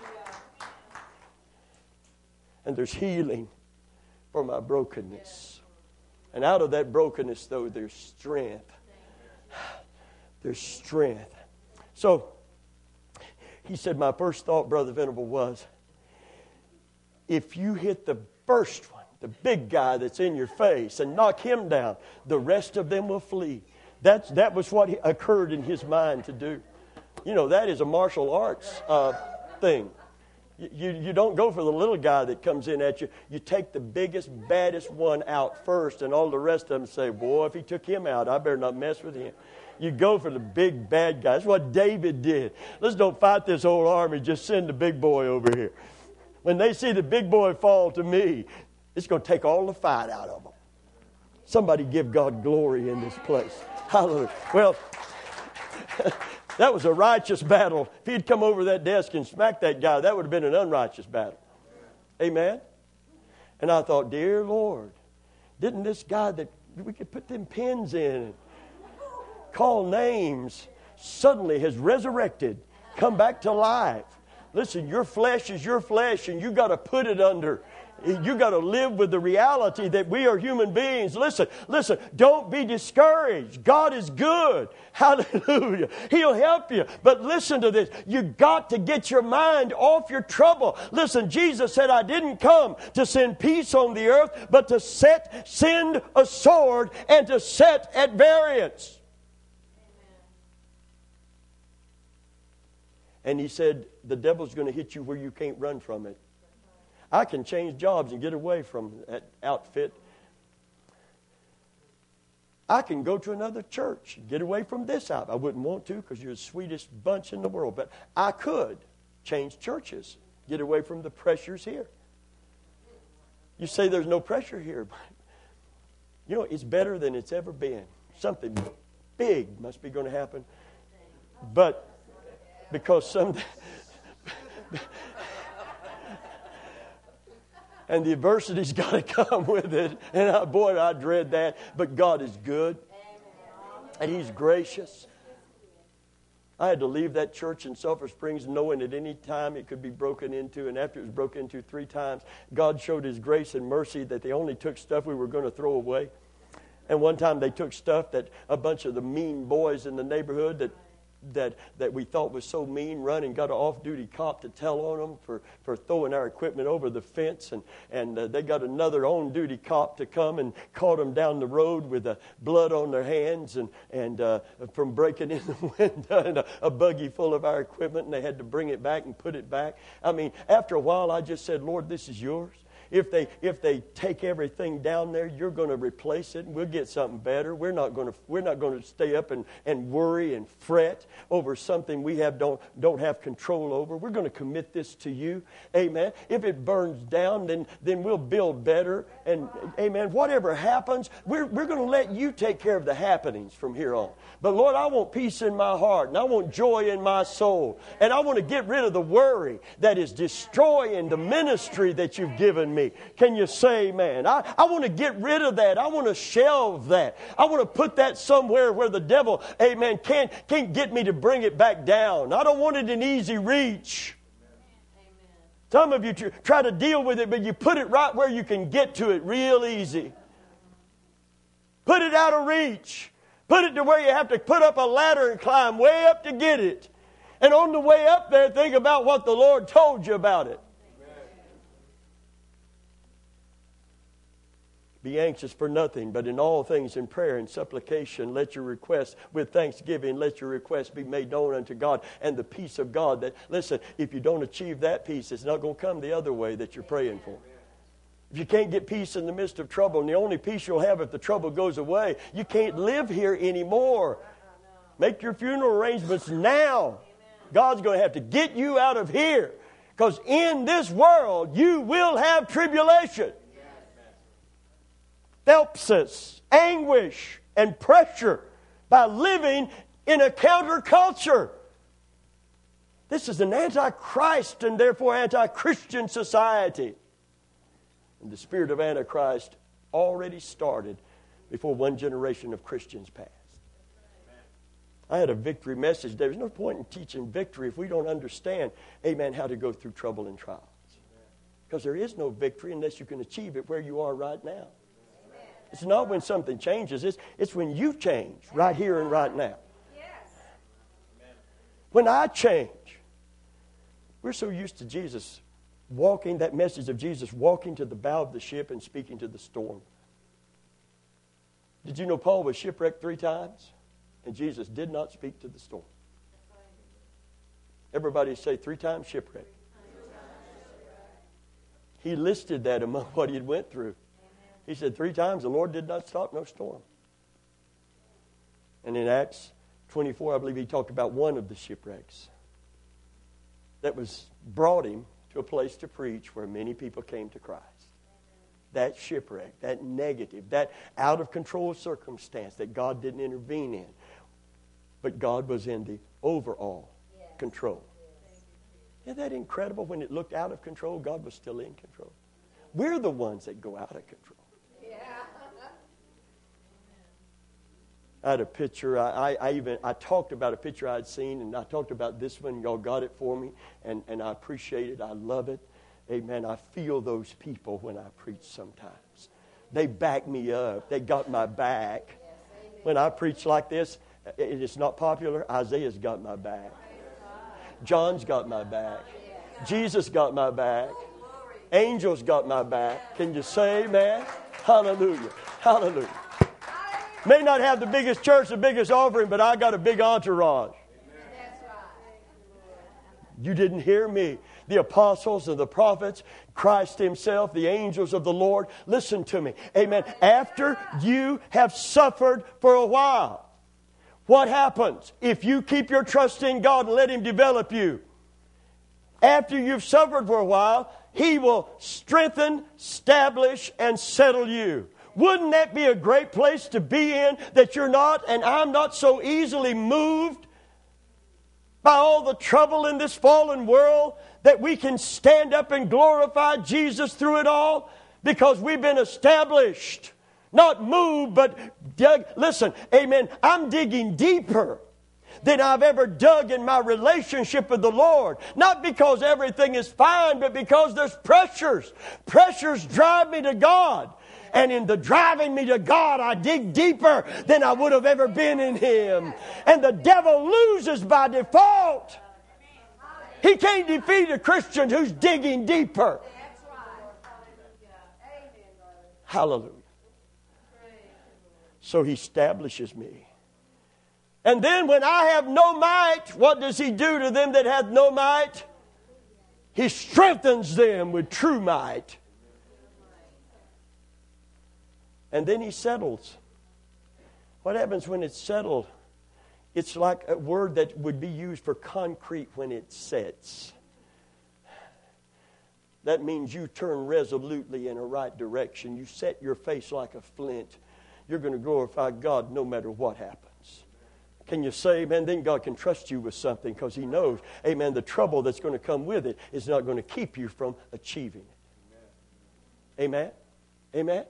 And there's healing for my brokenness. And out of that brokenness, though, there's strength. There's strength. So, he said, my first thought, Brother Venable, was, if you hit the first one, the big guy that's in your face, and knock him down, the rest of them will flee. That's, that was what occurred in his mind to do. You know, that is a martial arts uh, thing. You, you don't go for the little guy that comes in at you. You take the biggest, baddest one out first, and all the rest of them say, boy, if he took him out, I better not mess with him. You go for the big, bad guy. That's what David did. Let's don't fight this whole army. Just send the big boy over here. When they see the big boy fall to me, it's going to take all the fight out of them. Somebody give God glory in this place. Hallelujah. Well, that was a righteous battle. If he'd come over that desk and smacked that guy, that would have been an unrighteous battle. Amen? And I thought, dear Lord, didn't this guy that we could put them pins in and call names suddenly has resurrected Come back to life. Listen, your flesh is your flesh, and you got to put it under. You got to live with the reality that we are human beings. Listen, listen, don't be discouraged. God is good. Hallelujah. He'll help you. But listen to this. You got to get your mind off your trouble. Listen, Jesus said, I didn't come to send peace on the earth, but to set, send a sword and to set at variance. And he said, the devil's going to hit you where you can't run from it. I can change jobs and get away from that outfit. I can go to another church and get away from this outfit. I wouldn't want to because you're the sweetest bunch in the world. But I could change churches, get away from the pressures here. You say there's no pressure here. But you know, it's better than it's ever been. Something big must be going to happen. But because some... And the adversity's got to come with it. And I, boy, I dread that. But God is good. And He's gracious. I had to leave that church in Sulphur Springs knowing at any time it could be broken into. And after it was broken into three times, God showed His grace and mercy that they only took stuff we were going to throw away. And one time they took stuff that a bunch of the mean boys in the neighborhood that that that we thought was so mean run and got an off-duty cop to tell on them for, for throwing our equipment over the fence. And, and uh, they got another on-duty cop to come and caught them down the road with uh, blood on their hands and, and uh, from breaking in the window and a, a buggy full of our equipment, and they had to bring it back and put it back. I mean, after a while, I just said, Lord, this is yours. If they if they take everything down there, you're going to replace it, and we'll get something better. We're not going to we're not going to stay up and, and worry and fret over something we have don't don't have control over. We're going to commit this to you, amen. If it burns down, then then we'll build better, and amen. Whatever happens, we're we're going to let you take care of the happenings from here on. But Lord, I want peace in my heart, and I want joy in my soul, and I want to get rid of the worry that is destroying the ministry that you've given me. Can you say amen? I, I want to get rid of that. I want to shelve that. I want to put that somewhere where the devil, amen, can't, can't get me to bring it back down. I don't want it in easy reach. Amen. Some of you try to deal with it, but you put it right where you can get to it real easy. Put it out of reach. Put it to where you have to put up a ladder and climb way up to get it. And on the way up there, think about what the Lord told you about it. Be anxious for nothing, but in all things in prayer and supplication, let your requests with thanksgiving, let your requests be made known unto God. And the peace of God that, listen, if you don't achieve that peace, it's not going to come the other way that you're praying for. If you can't get peace in the midst of trouble, and the only peace you'll have if the trouble goes away, you can't live here anymore. Make your funeral arrangements now. God's going to have to get you out of here. Because in this world, you will have tribulation. Phelpses, anguish, and pressure by living in a counterculture. This is an anti-Christ and therefore anti-Christian society. And the spirit of Antichrist already started before one generation of Christians passed. I had a victory message. There's no point in teaching victory if we don't understand, amen, how to go through trouble and trials. Because there is no victory unless you can achieve it where you are right now. It's not when something changes. It's, it's when you change right here and right now. When I change. We're so used to Jesus walking, that message of Jesus walking to the bow of the ship and speaking to the storm. Did you know Paul was shipwrecked three times? And Jesus did not speak to the storm. Everybody say three times shipwrecked. He listed that among what he had went through. He said three times the Lord did not stop no storm. And in Acts twenty-four, I believe he talked about one of the shipwrecks that was brought him to a place to preach where many people came to Christ. That shipwreck, that negative, that out of control circumstance that God didn't intervene in. But God was in the overall control. Isn't that incredible? When it looked out of control, God was still in control. We're the ones that go out of control. I had a picture. I, I, I even I talked about a picture I'd seen, and I talked about this one. Y'all got it for me, and, and I appreciate it. I love it. Amen. I feel those people when I preach sometimes. They back me up. They got my back. When I preach like this, it is not popular. Isaiah's got my back. John's got my back. Jesus got my back. Angels got my back. Can you say amen? Hallelujah. Hallelujah. May not have the biggest church, the biggest offering, but I got a big entourage. You didn't hear me. The apostles and the prophets, Christ himself, the angels of the Lord. Listen to me. Amen. After you have suffered for a while, what happens if you keep your trust in God and let him develop you? After you've suffered for a while, he will strengthen, establish, and settle you. Wouldn't that be a great place to be in, that you're not and I'm not so easily moved by all the trouble in this fallen world, that we can stand up and glorify Jesus through it all because we've been established, not moved, but dug. Listen, amen, I'm digging deeper than I've ever dug in my relationship with the Lord. Not because everything is fine, but because there's pressures. Pressures drive me to God. And in the driving me to God, I dig deeper than I would have ever been in Him. And the devil loses by default. He can't defeat a Christian who's digging deeper. Hallelujah. So He establishes me. And then when I have no might, what does He do to them that hath no might? He strengthens them with true might. And then He settles. What happens when it's settled? It's like a word that would be used for concrete when it sets. That means you turn resolutely in a right direction. You set your face like a flint. You're going to glorify God no matter what happens. Can you say, amen? Then God can trust you with something because He knows, amen, the trouble that's going to come with it is not going to keep you from achieving it. Amen? Amen?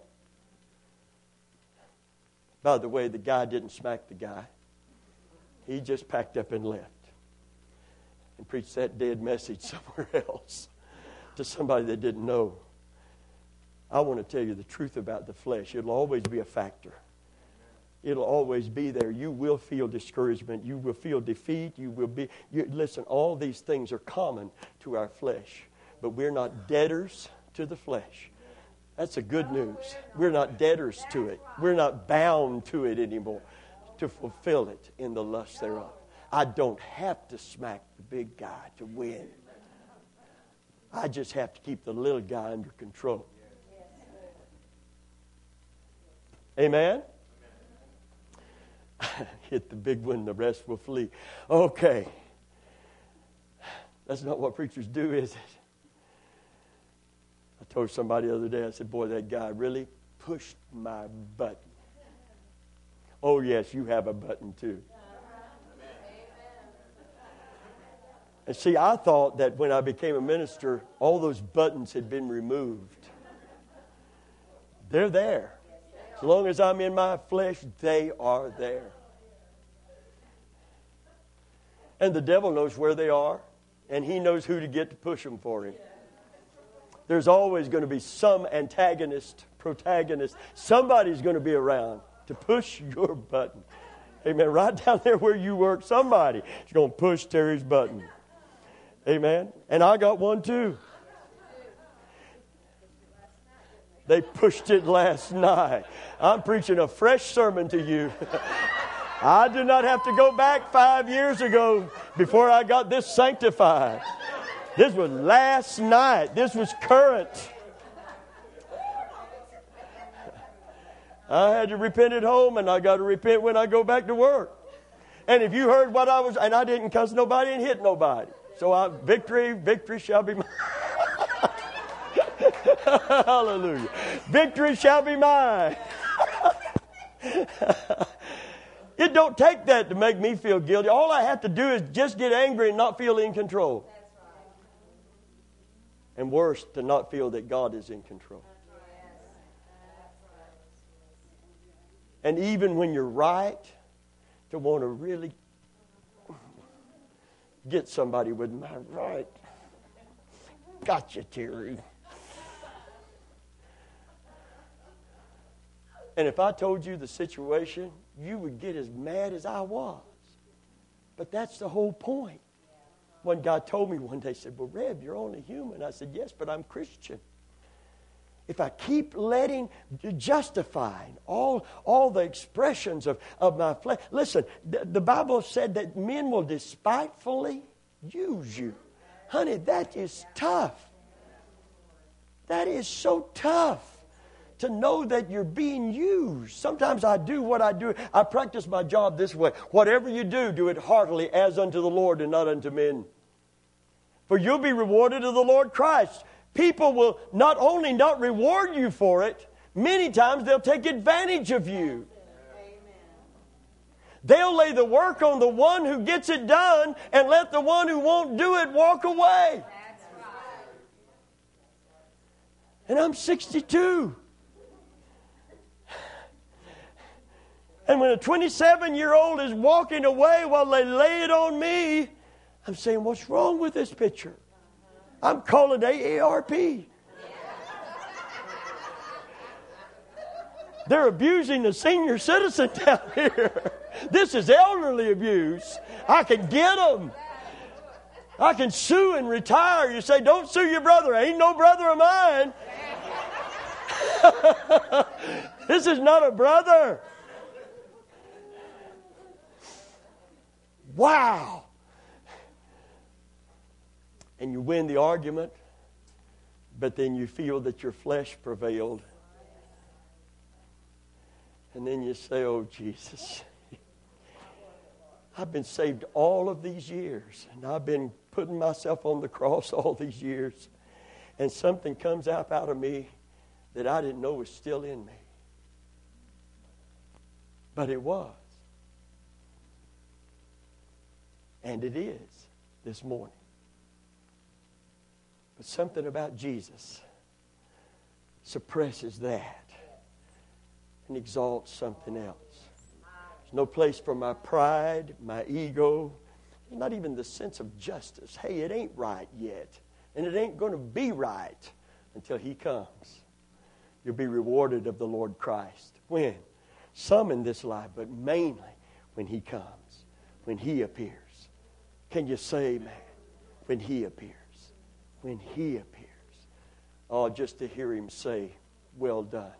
By the way, the guy didn't smack the guy. He just packed up and left and preached that dead message somewhere else to somebody that didn't know. I want to tell you the truth about the flesh. It'll always be a factor. It'll always be there. You will feel discouragement. You will feel defeat. You will be. You, listen, all these things are common to our flesh, but we're not debtors to the flesh. That's the good news. We're not debtors to it. We're not bound to it anymore to fulfill it in the lust thereof. I don't have to smack the big guy to win. I just have to keep the little guy under control. Amen? Hit the big one, the rest will flee. Okay. That's not what preachers do, is it? I told somebody the other day, I said, boy, that guy really pushed my button. Oh, yes, you have a button too. And see, I thought that when I became a minister, all those buttons had been removed. They're there. As long as I'm in my flesh, they are there. And the devil knows where they are, and he knows who to get to push them for him. There's always going to be some antagonist, protagonist. Somebody's going to be around to push your button. Amen. Right down there where you work, somebody is going to push Terry's button. Amen. And I got one too. They pushed it last night. I'm preaching a fresh sermon to you. I do not have to go back five years ago before I got this sanctified. This was last night. This was current. I had to repent at home, and I got to repent when I go back to work. And if you heard what I was, and I didn't cuss nobody and hit nobody. So I, victory, victory shall be mine. Hallelujah. Victory shall be mine. It don't take that to make me feel guilty. All I have to do is just get angry and not feel in control. And worse, to not feel that God is in control. And even when you're right, to want to really get somebody with my right. Gotcha, Terry. And if I told you the situation, you would get as mad as I was. But that's the whole point. When God told me one day, said, well, Reb, you're only human. I said, yes, but I'm Christian. If I keep letting, justifying all, all the expressions of, of my flesh. Listen, the, the Bible said that men will despitefully use you. Honey, that is tough. That is so tough to know that you're being used. Sometimes I do what I do. I practice my job this way. Whatever you do, do it heartily as unto the Lord and not unto men. For you'll be rewarded of the Lord Christ. People will not only not reward you for it, many times they'll take advantage of you. They'll lay the work on the one who gets it done and let the one who won't do it walk away. And I'm sixty-two. And when a twenty-seven-year-old is walking away while they lay it on me, I'm saying, what's wrong with this picture? I'm calling A A R P. They're abusing the senior citizen down here. This is elderly abuse. I can get them. I can sue and retire. You say, don't sue your brother. Ain't no brother of mine. This is not a brother. Wow. And you win the argument, but then you feel that your flesh prevailed. And then you say, oh, Jesus, I've been saved all of these years, and I've been putting myself on the cross all these years, and something comes out, out of me that I didn't know was still in me. But it was. And it is this morning. But something about Jesus suppresses that and exalts something else. There's no place for my pride, my ego, not even the sense of justice. Hey, it ain't right yet, and it ain't going to be right until He comes. You'll be rewarded of the Lord Christ. When? Some in this life, but mainly when He comes, when He appears. Can you say, man, when He appears? When He appears. Oh, just to hear Him say, well done.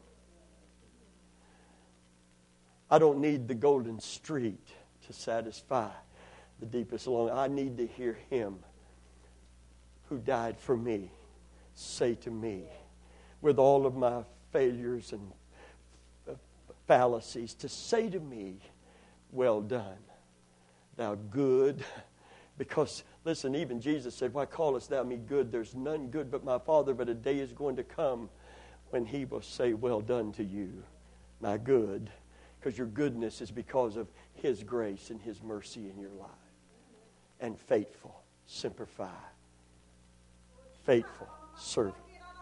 I don't need the golden street to satisfy the deepest longing. I need to hear Him who died for me say to me, with all of my failures and fallacies, to say to me, well done, thou good. Because, listen, even Jesus said, why callest thou me good? There's none good but my Father, but a day is going to come when He will say, well done to you, my good. Because your goodness is because of His grace and His mercy in your life. And faithful, semper fi. Faithful servant.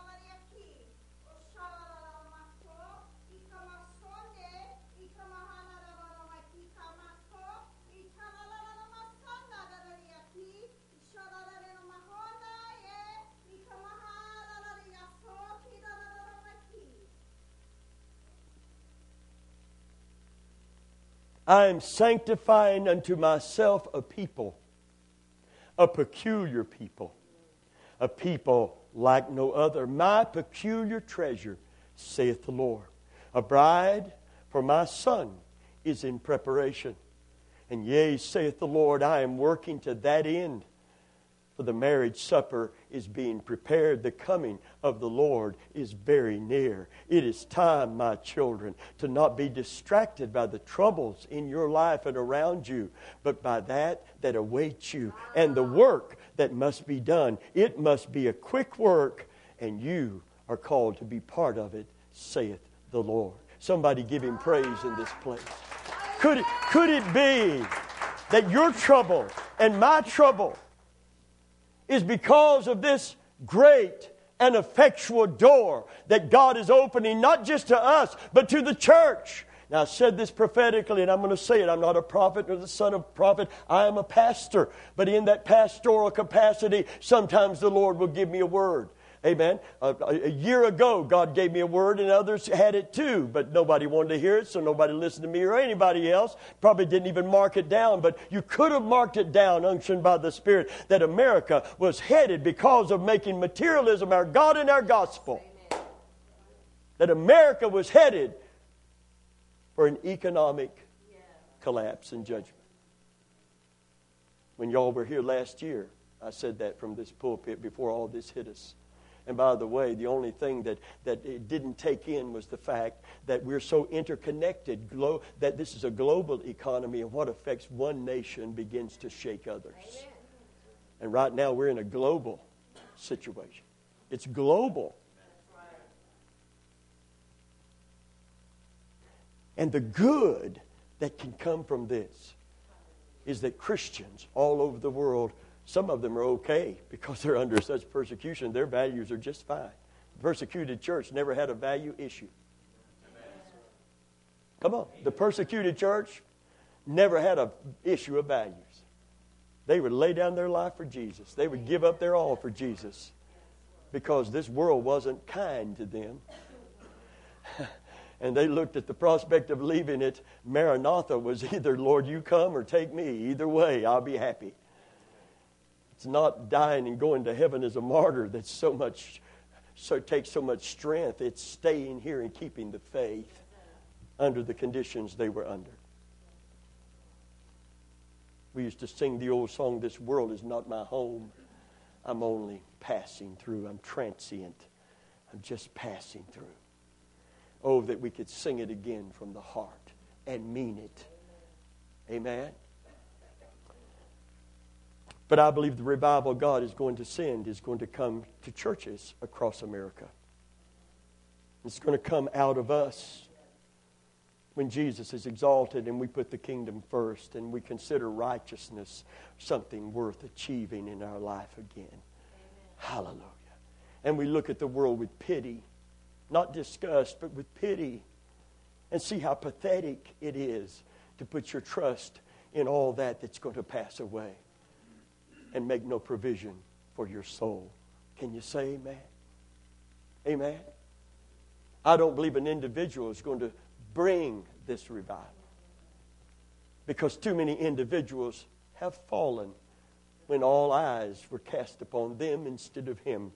I am sanctifying unto myself a people, a peculiar people, a people like no other. My peculiar treasure, saith the Lord. A bride for my son is in preparation. And yea, saith the Lord, I am working to that end. For the marriage supper is being prepared. The coming of the Lord is very near. It is time, my children, to not be distracted by the troubles in your life and around you, but by that that awaits you and the work that must be done. It must be a quick work, and you are called to be part of it, saith the Lord. Somebody give Him praise in this place. Could it, could it be that your trouble and my trouble is because of this great and effectual door that God is opening, not just to us, but to the church? Now, I said this prophetically, and I'm going to say it. I'm not a prophet nor the son of a prophet. I am a pastor. But in that pastoral capacity, sometimes the Lord will give me a word. Amen. A, a year ago, God gave me a word, and others had it too. But nobody wanted to hear it, so nobody listened to me or anybody else. Probably didn't even mark it down. But you could have marked it down, unctioned by the Spirit, that America was headed because of making materialism our God and our gospel. Amen. That America was headed for an economic collapse and judgment. When y'all were here last year, I said that from this pulpit before all this hit us. And by the way, the only thing that, that it didn't take in was the fact that we're so interconnected, glo- that this is a global economy, and what affects one nation begins to shake others. Amen. And right now we're in a global situation. It's global. And the good that can come from this is that Christians all over the world, some of them are okay because they're under such persecution. Their values are just fine. The persecuted church never had a value issue. Come on. The persecuted church never had an issue of values. They would lay down their life for Jesus. They would give up their all for Jesus because this world wasn't kind to them. And they looked at the prospect of leaving it. Maranatha was either, Lord, you come or take me. Either way, I'll be happy. It's not dying and going to heaven as a martyr that's so much, so takes so much strength. It's staying here and keeping the faith under the conditions they were under. We used to sing the old song, "This world is not my home. I'm only passing through. I'm transient. I'm just passing through." Oh, that we could sing it again from the heart and mean it. Amen. But I believe the revival God is going to send is going to come to churches across America. It's going to come out of us when Jesus is exalted and we put the kingdom first and we consider righteousness something worth achieving in our life again. Amen. Hallelujah. And we look at the world with pity. Not disgust, but with pity. And see how pathetic it is to put your trust in all that that's going to pass away and make no provision for your soul. Can you say amen? Amen? I don't believe an individual is going to bring this revival because too many individuals have fallen when all eyes were cast upon them instead of Him.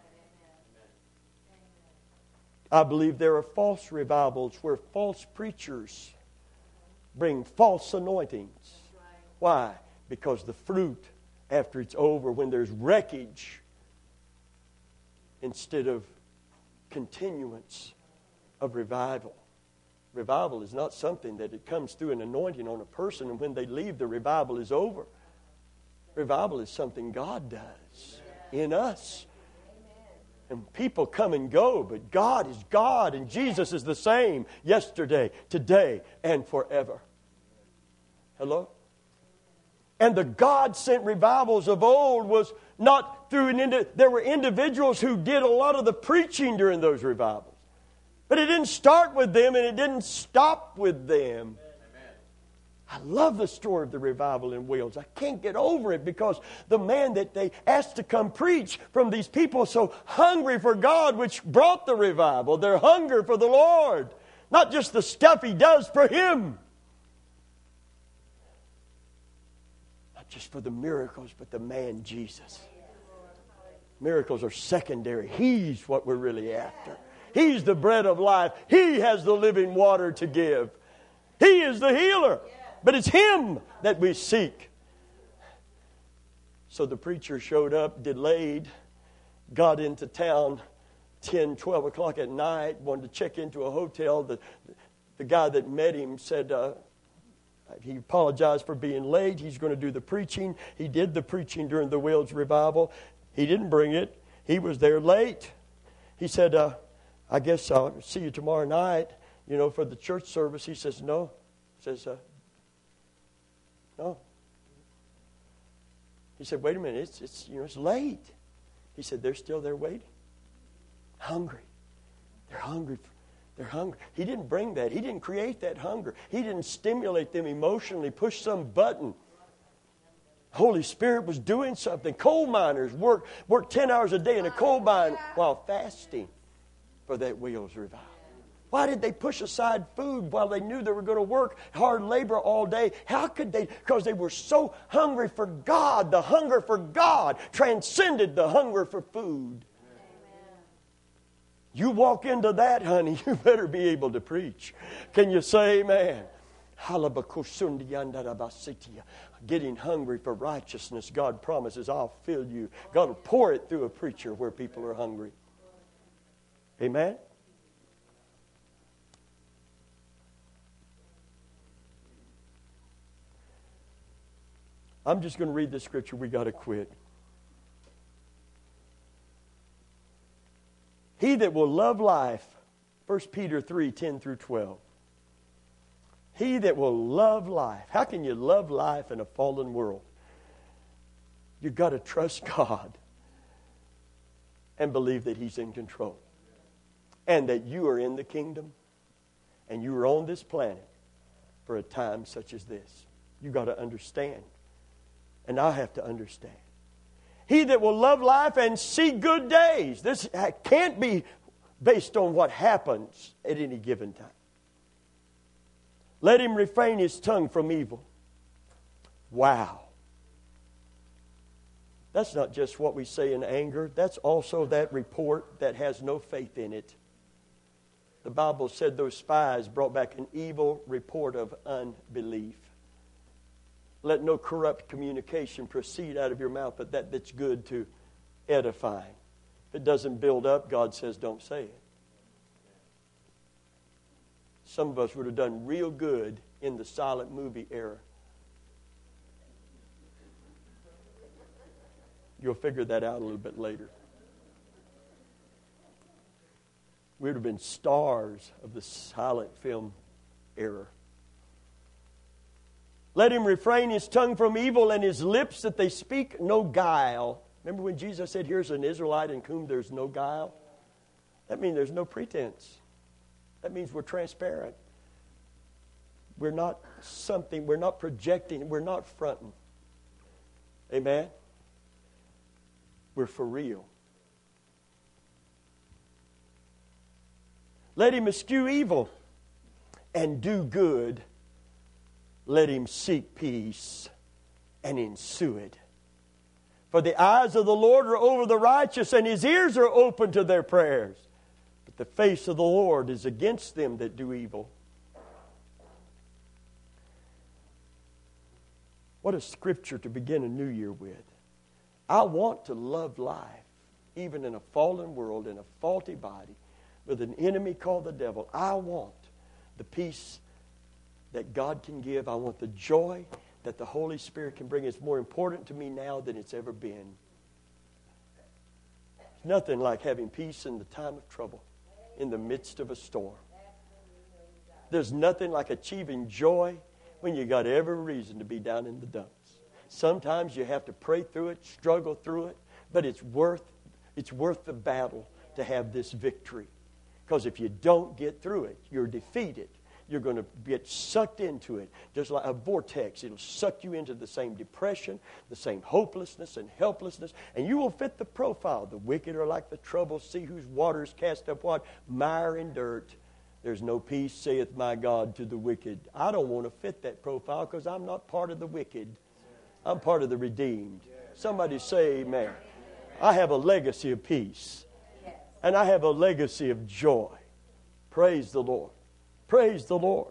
I believe there are false revivals where false preachers bring false anointings. Why? Because the fruit, after it's over, when there's wreckage, instead of continuance of revival. Revival is not something that it comes through an anointing on a person, and when they leave, the revival is over. Revival is something God does in us. And people come and go, but God is God, and Jesus is the same yesterday, today, and forever. Hello? And the God-sent revivals of old was not through an... Indi- there were individuals who did a lot of the preaching during those revivals. But it didn't start with them, and it didn't stop with them. I love the story of the revival in Wales. I can't get over it because the man that they asked to come preach from these people so hungry for God, which brought the revival, their hunger for the Lord. Not just the stuff He does for Him. Not just for the miracles, but the man Jesus. Miracles are secondary. He's what we're really after. He's the bread of life. He has the living water to give. He is the healer. But it's Him that we seek. So the preacher showed up, delayed, got into town ten, twelve o'clock at night, wanted to check into a hotel. The, the guy that met him said uh, he apologized for being late. He's going to do the preaching. He did the preaching during the Wales revival. He didn't bring it. He was there late. He said, uh, I guess I'll see you tomorrow night, you know, for the church service. He says, no. He says, uh, no. He said, wait a minute, it's, it's, you know, it's late. He said, they're still there waiting. Hungry. They're hungry. For, They're hungry. He didn't bring that. He didn't create that hunger. He didn't stimulate them emotionally, push some button. Holy Spirit was doing something. Coal miners work, work ten hours a day in a coal mine while fasting for that wheels revival. Why did they push aside food while they knew they were going to work hard labor all day? How could they? Because they were so hungry for God. The hunger for God transcended the hunger for food. You walk into that, honey, you better be able to preach. Can you say amen? Getting hungry for righteousness, God promises, I'll fill you. God will pour it through a preacher where people are hungry. Amen? I'm just going to read this scripture. We got to quit. He that will love life, First Peter three, ten through twelve. He that will love life. How can you love life in a fallen world? You've got to trust God and believe that He's in control. And that you are in the kingdom and you are on this planet for a time such as this. You've got to understand. And I have to understand. He that will love life and see good days. This can't be based on what happens at any given time. Let him refrain his tongue from evil. Wow. That's not just what we say in anger. That's also that report that has no faith in it. The Bible said those spies brought back an evil report of unbelief. Let no corrupt communication proceed out of your mouth, but that that's good to edifying. If it doesn't build up, God says don't say it. Some of us would have done real good in the silent movie era. You'll figure that out a little bit later. We would have been stars of the silent film era. Let him refrain his tongue from evil and his lips that they speak no guile. Remember when Jesus said, here's an Israelite in whom there's no guile? That means there's no pretense. That means we're transparent. We're not something, we're not projecting, we're not fronting. Amen? We're for real. Let him eschew evil and do good. Let him seek peace and ensue it. For the eyes of the Lord are over the righteous, and His ears are open to their prayers. But the face of the Lord is against them that do evil. What a scripture to begin a new year with. I want to love life, even in a fallen world, in a faulty body, with an enemy called the devil. I want the peace that God can give. I want the joy that the Holy Spirit can bring. It's more important to me now than it's ever been. There's nothing like having peace in the time of trouble, in the midst of a storm. There's nothing like achieving joy when you got every reason to be down in the dumps. Sometimes you have to pray through it, struggle through it, but it's worth it's worth the battle to have this victory. Because if you don't get through it, you're defeated. You're going to get sucked into it. Just like a vortex. It'll suck you into the same depression, the same hopelessness and helplessness. And you will fit the profile. The wicked are like the troubled sea whose waters cast up what? Mire and dirt. There's no peace, saith my God, to the wicked. I don't want to fit that profile because I'm not part of the wicked. I'm part of the redeemed. Somebody say amen. I have a legacy of peace. And I have a legacy of joy. Praise the Lord. Praise the Lord.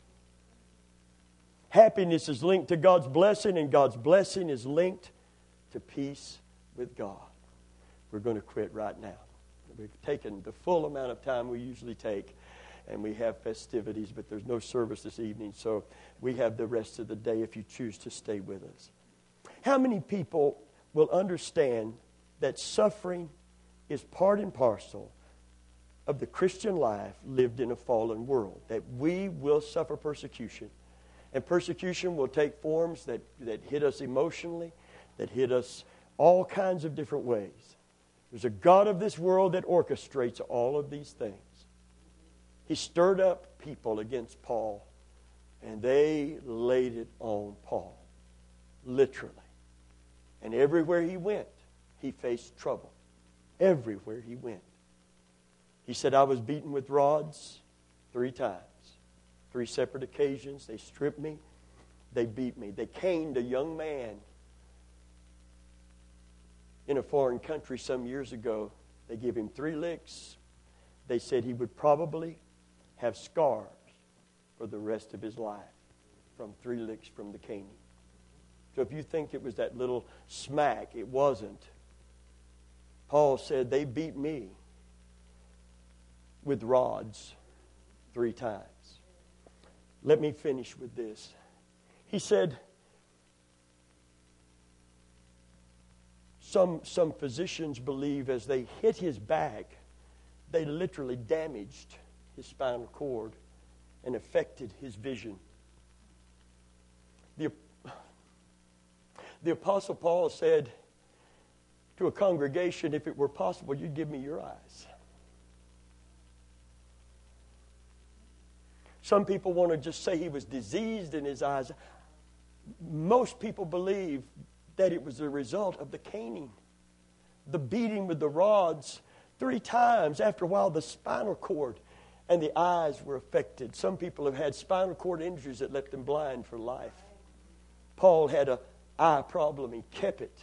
Happiness is linked to God's blessing, and God's blessing is linked to peace with God. We're going to quit right now. We've taken the full amount of time we usually take, and we have festivities, but there's no service this evening, so we have the rest of the day if you choose to stay with us. How many people will understand that suffering is part and parcel of the Christian life lived in a fallen world, that we will suffer persecution. And persecution will take forms that, that hit us emotionally, that hit us all kinds of different ways. There's a God of this world that orchestrates all of these things. He stirred up people against Paul, and they laid it on Paul, literally. And everywhere he went, he faced trouble. Everywhere he went. He said, I was beaten with rods three times. Three separate occasions. They stripped me. They beat me. They caned a young man in a foreign country some years ago. They gave him three licks. They said he would probably have scars for the rest of his life from three licks from the caning. So if you think it was that little smack, it wasn't. Paul said, they beat me with rods three times. Let me finish with this. He said, some, some physicians believe as they hit his back, they literally damaged his spinal cord and affected his vision. The, the Apostle Paul said to a congregation, if it were possible, you'd give me your eyes. Some people want to just say he was diseased in his eyes. Most people believe that it was the result of the caning, the beating with the rods three times. After a while, the spinal cord and the eyes were affected. Some people have had spinal cord injuries that left them blind for life. Paul had an eye problem. He kept it.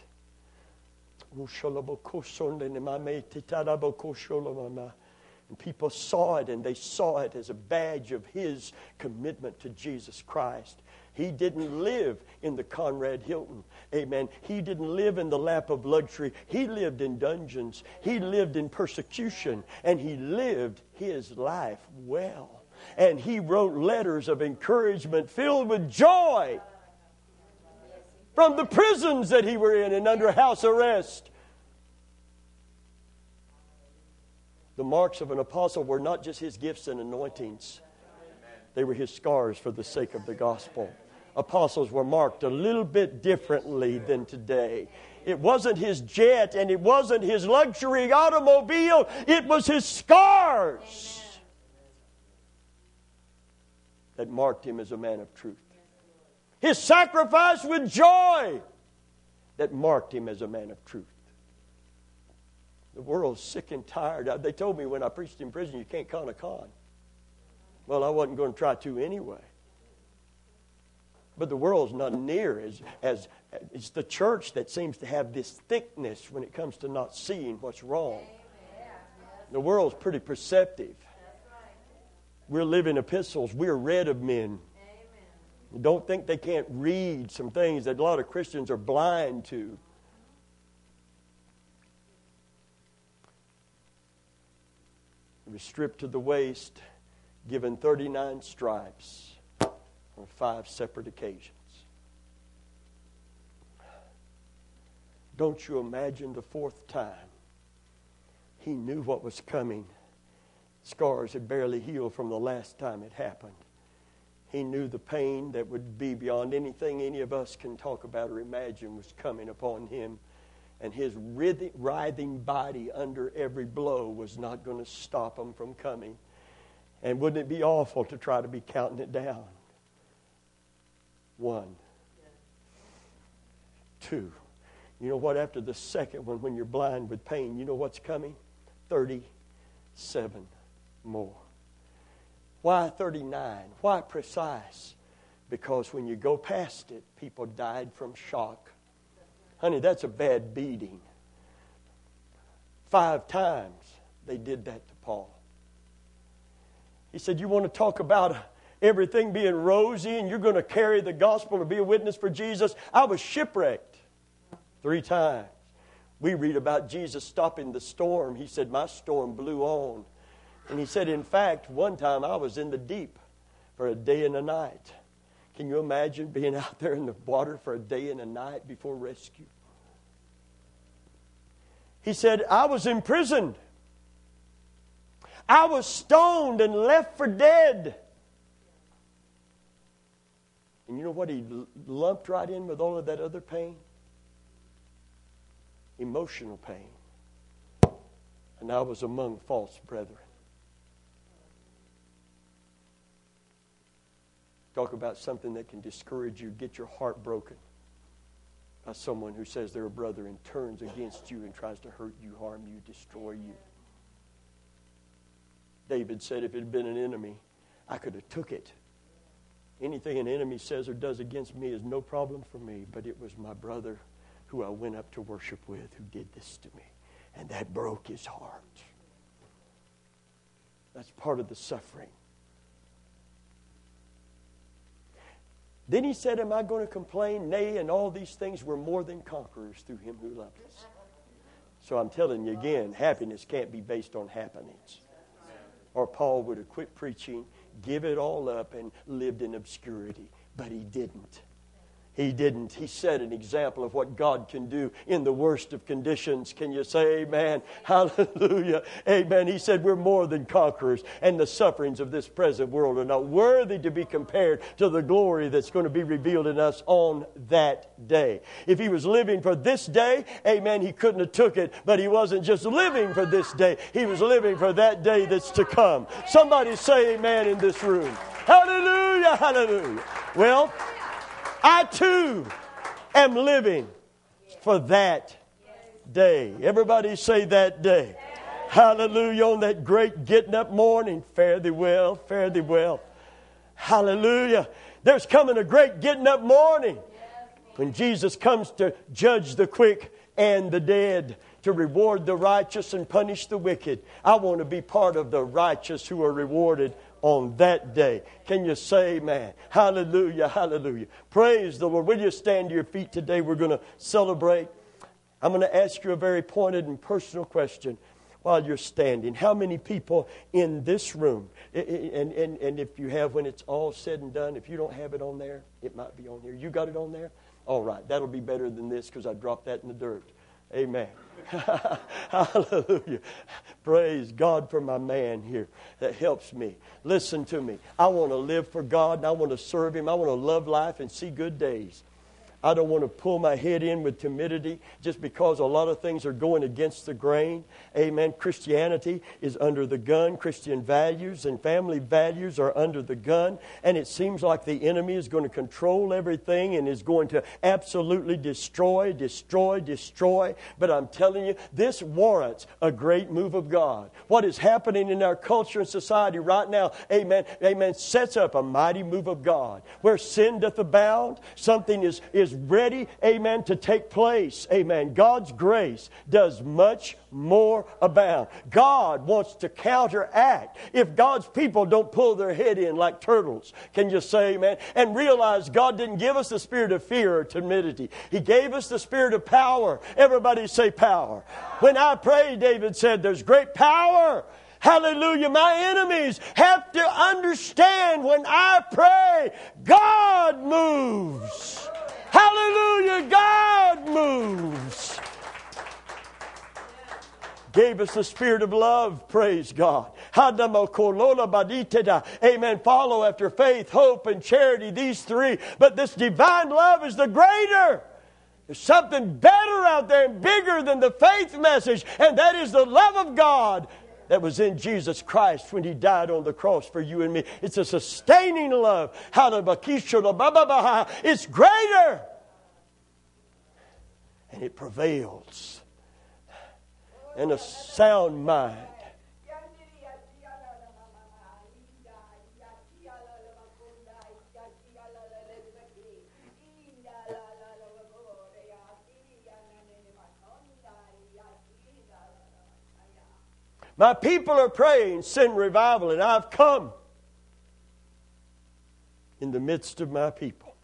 And people saw it, and they saw it as a badge of his commitment to Jesus Christ. He didn't live in the Conrad Hilton. Amen. He didn't live in the lap of luxury. He lived in dungeons. He lived in persecution. And he lived his life well. And he wrote letters of encouragement filled with joy from the prisons that he were in and under house arrest. The marks of an apostle were not just his gifts and anointings. They were his scars for the sake of the gospel. Apostles were marked a little bit differently than today. It wasn't his jet and it wasn't his luxury automobile. It was his scars that marked him as a man of truth. His sacrifice with joy that marked him as a man of truth. The world's sick and tired. They told me when I preached in prison, you can't con a con. Well, I wasn't going to try to anyway. But the world's not near as, as it's the church that seems to have this thickness when it comes to not seeing what's wrong. The world's pretty perceptive. We're living epistles. We're read of men. Don't think they can't read some things that a lot of Christians are blind to. He was stripped to the waist, given thirty-nine stripes on five separate occasions. Don't you imagine the fourth time? He knew what was coming. Scars had barely healed from the last time it happened. He knew the pain that would be beyond anything any of us can talk about or imagine was coming upon him. And his writhing body under every blow was not going to stop him from coming. And wouldn't it be awful to try to be counting it down? One. Two. You know what? After the second one, when you're blind with pain, you know what's coming? thirty-seven more. Why thirty-nine? Why precise? Because when you go past it, people died from shock. Honey, that's a bad beating. Five times they did that to Paul. He said, you want to talk about everything being rosy and you're going to carry the gospel or be a witness for Jesus? I was shipwrecked three times. We read about Jesus stopping the storm. He said, my storm blew on. And he said, in fact, one time I was in the deep for a day and a night. Can you imagine being out there in the water for a day and a night before rescue? He said, I was imprisoned. I was stoned and left for dead. And you know what he lumped right in with all of that other pain? Emotional pain. And I was among false brethren. Talk about something that can discourage you, get your heart broken by someone who says they're a brother and turns against you and tries to hurt you, harm you, destroy you. David said if it had been an enemy, I could have took it. Anything an enemy says or does against me is no problem for me, but it was my brother who I went up to worship with who did this to me. And that broke his heart. That's part of the suffering. Then he said, am I going to complain? Nay, and all these things were more than conquerors through him who loved us. So I'm telling you again, happiness can't be based on happenings. Or Paul would have quit preaching, give it all up, and lived in obscurity. But he didn't. He didn't. He set an example of what God can do in the worst of conditions. Can you say amen? Hallelujah. Amen. He said we're more than conquerors, and the sufferings of this present world are not worthy to be compared to the glory that's going to be revealed in us on that day. If he was living for this day, amen, he couldn't have took it, but he wasn't just living for this day. He was living for that day that's to come. Somebody say amen in this room. Hallelujah. Hallelujah. Well, I too am living for that day. Everybody say that day. Hallelujah. On that great getting up morning. Fare thee well, fare thee well. Hallelujah. There's coming a great getting up morning when Jesus comes to judge the quick and the dead, to reward the righteous and punish the wicked. I want to be part of the righteous who are rewarded on that day. Can you say amen? Hallelujah, hallelujah. Praise the Lord. Will you stand to your feet today? We're going to celebrate. I'm going to ask you a very pointed and personal question while you're standing. How many people in this room, and, and, and if you have, when it's all said and done, if you don't have it on there, it might be on here. You got it on there? All right. That'll be better than this because I dropped that in the dirt. Amen. Hallelujah. Praise God for my man here that helps me. Listen to me. I want to live for God and I want to serve Him. I want to love life and see good days. I don't want to pull my head in with timidity just because a lot of things are going against the grain. Amen. Christianity is under the gun. Christian values and family values are under the gun. And it seems like the enemy is going to control everything and is going to absolutely destroy, destroy, destroy. But I'm telling you, this warrants a great move of God. What is happening in our culture and society right now, amen, amen, sets up a mighty move of God. Where sin doth abound, something is, is ready, amen, to take place. Amen. God's grace does much more abound. God wants to counteract if God's people don't pull their head in like turtles. Can you say amen? And realize God didn't give us the spirit of fear or timidity. He gave us the spirit of power. Everybody say power. When I pray, David said, there's great power. Hallelujah. My enemies have to understand when I pray, God moves. Hallelujah. God moves. Gave us the spirit of love. Praise God. Amen. Follow after faith, hope, and charity. These three. But this divine love is the greater. There's something better out there and bigger than the faith message. And that is the love of God that was in Jesus Christ when He died on the cross for you and me. It's a sustaining love. It's greater. And it prevails. And a sound mind. My people are praying, send revival, and I've come in the midst of my people.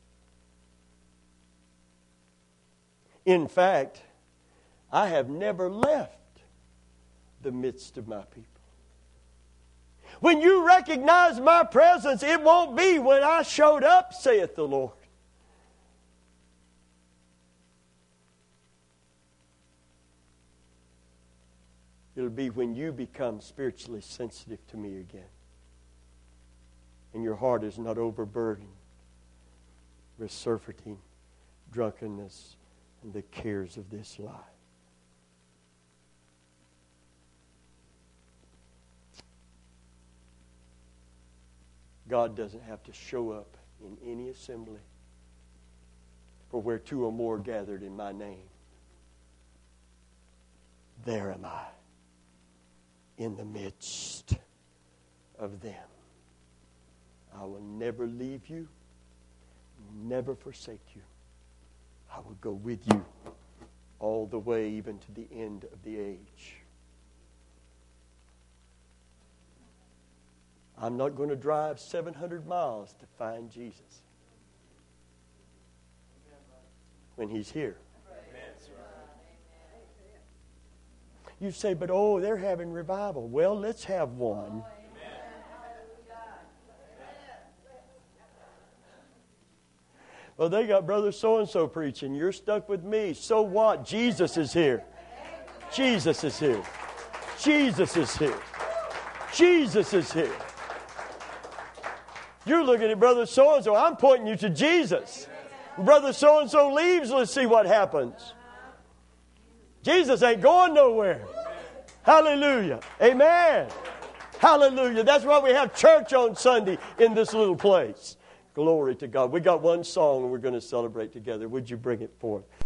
In fact, I have never left the midst of my people. When you recognize my presence, it won't be when I showed up, saith the Lord. It'll be when you become spiritually sensitive to me again. And your heart is not overburdened with surfeiting, drunkenness, and the cares of this life. God doesn't have to show up in any assembly. For where two or more are gathered in my name, there am I in the midst of them. I will never leave you, never forsake you. I will go with you all the way, even to the end of the age. I'm not going to drive seven hundred miles to find Jesus when He's here. You say, but oh, they're having revival. Well, let's have one. Well, they got Brother so-and-so preaching. You're stuck with me. So what? Jesus is here. Jesus is here. Jesus is here. Jesus is here. You're looking at Brother so-and-so. I'm pointing you to Jesus. Brother so-and-so leaves, let's see what happens. Jesus ain't going nowhere. Hallelujah. Amen. Hallelujah. That's why we have church on Sunday in this little place. Glory to God. We got one song and we're going to celebrate together. Would you bring it forth?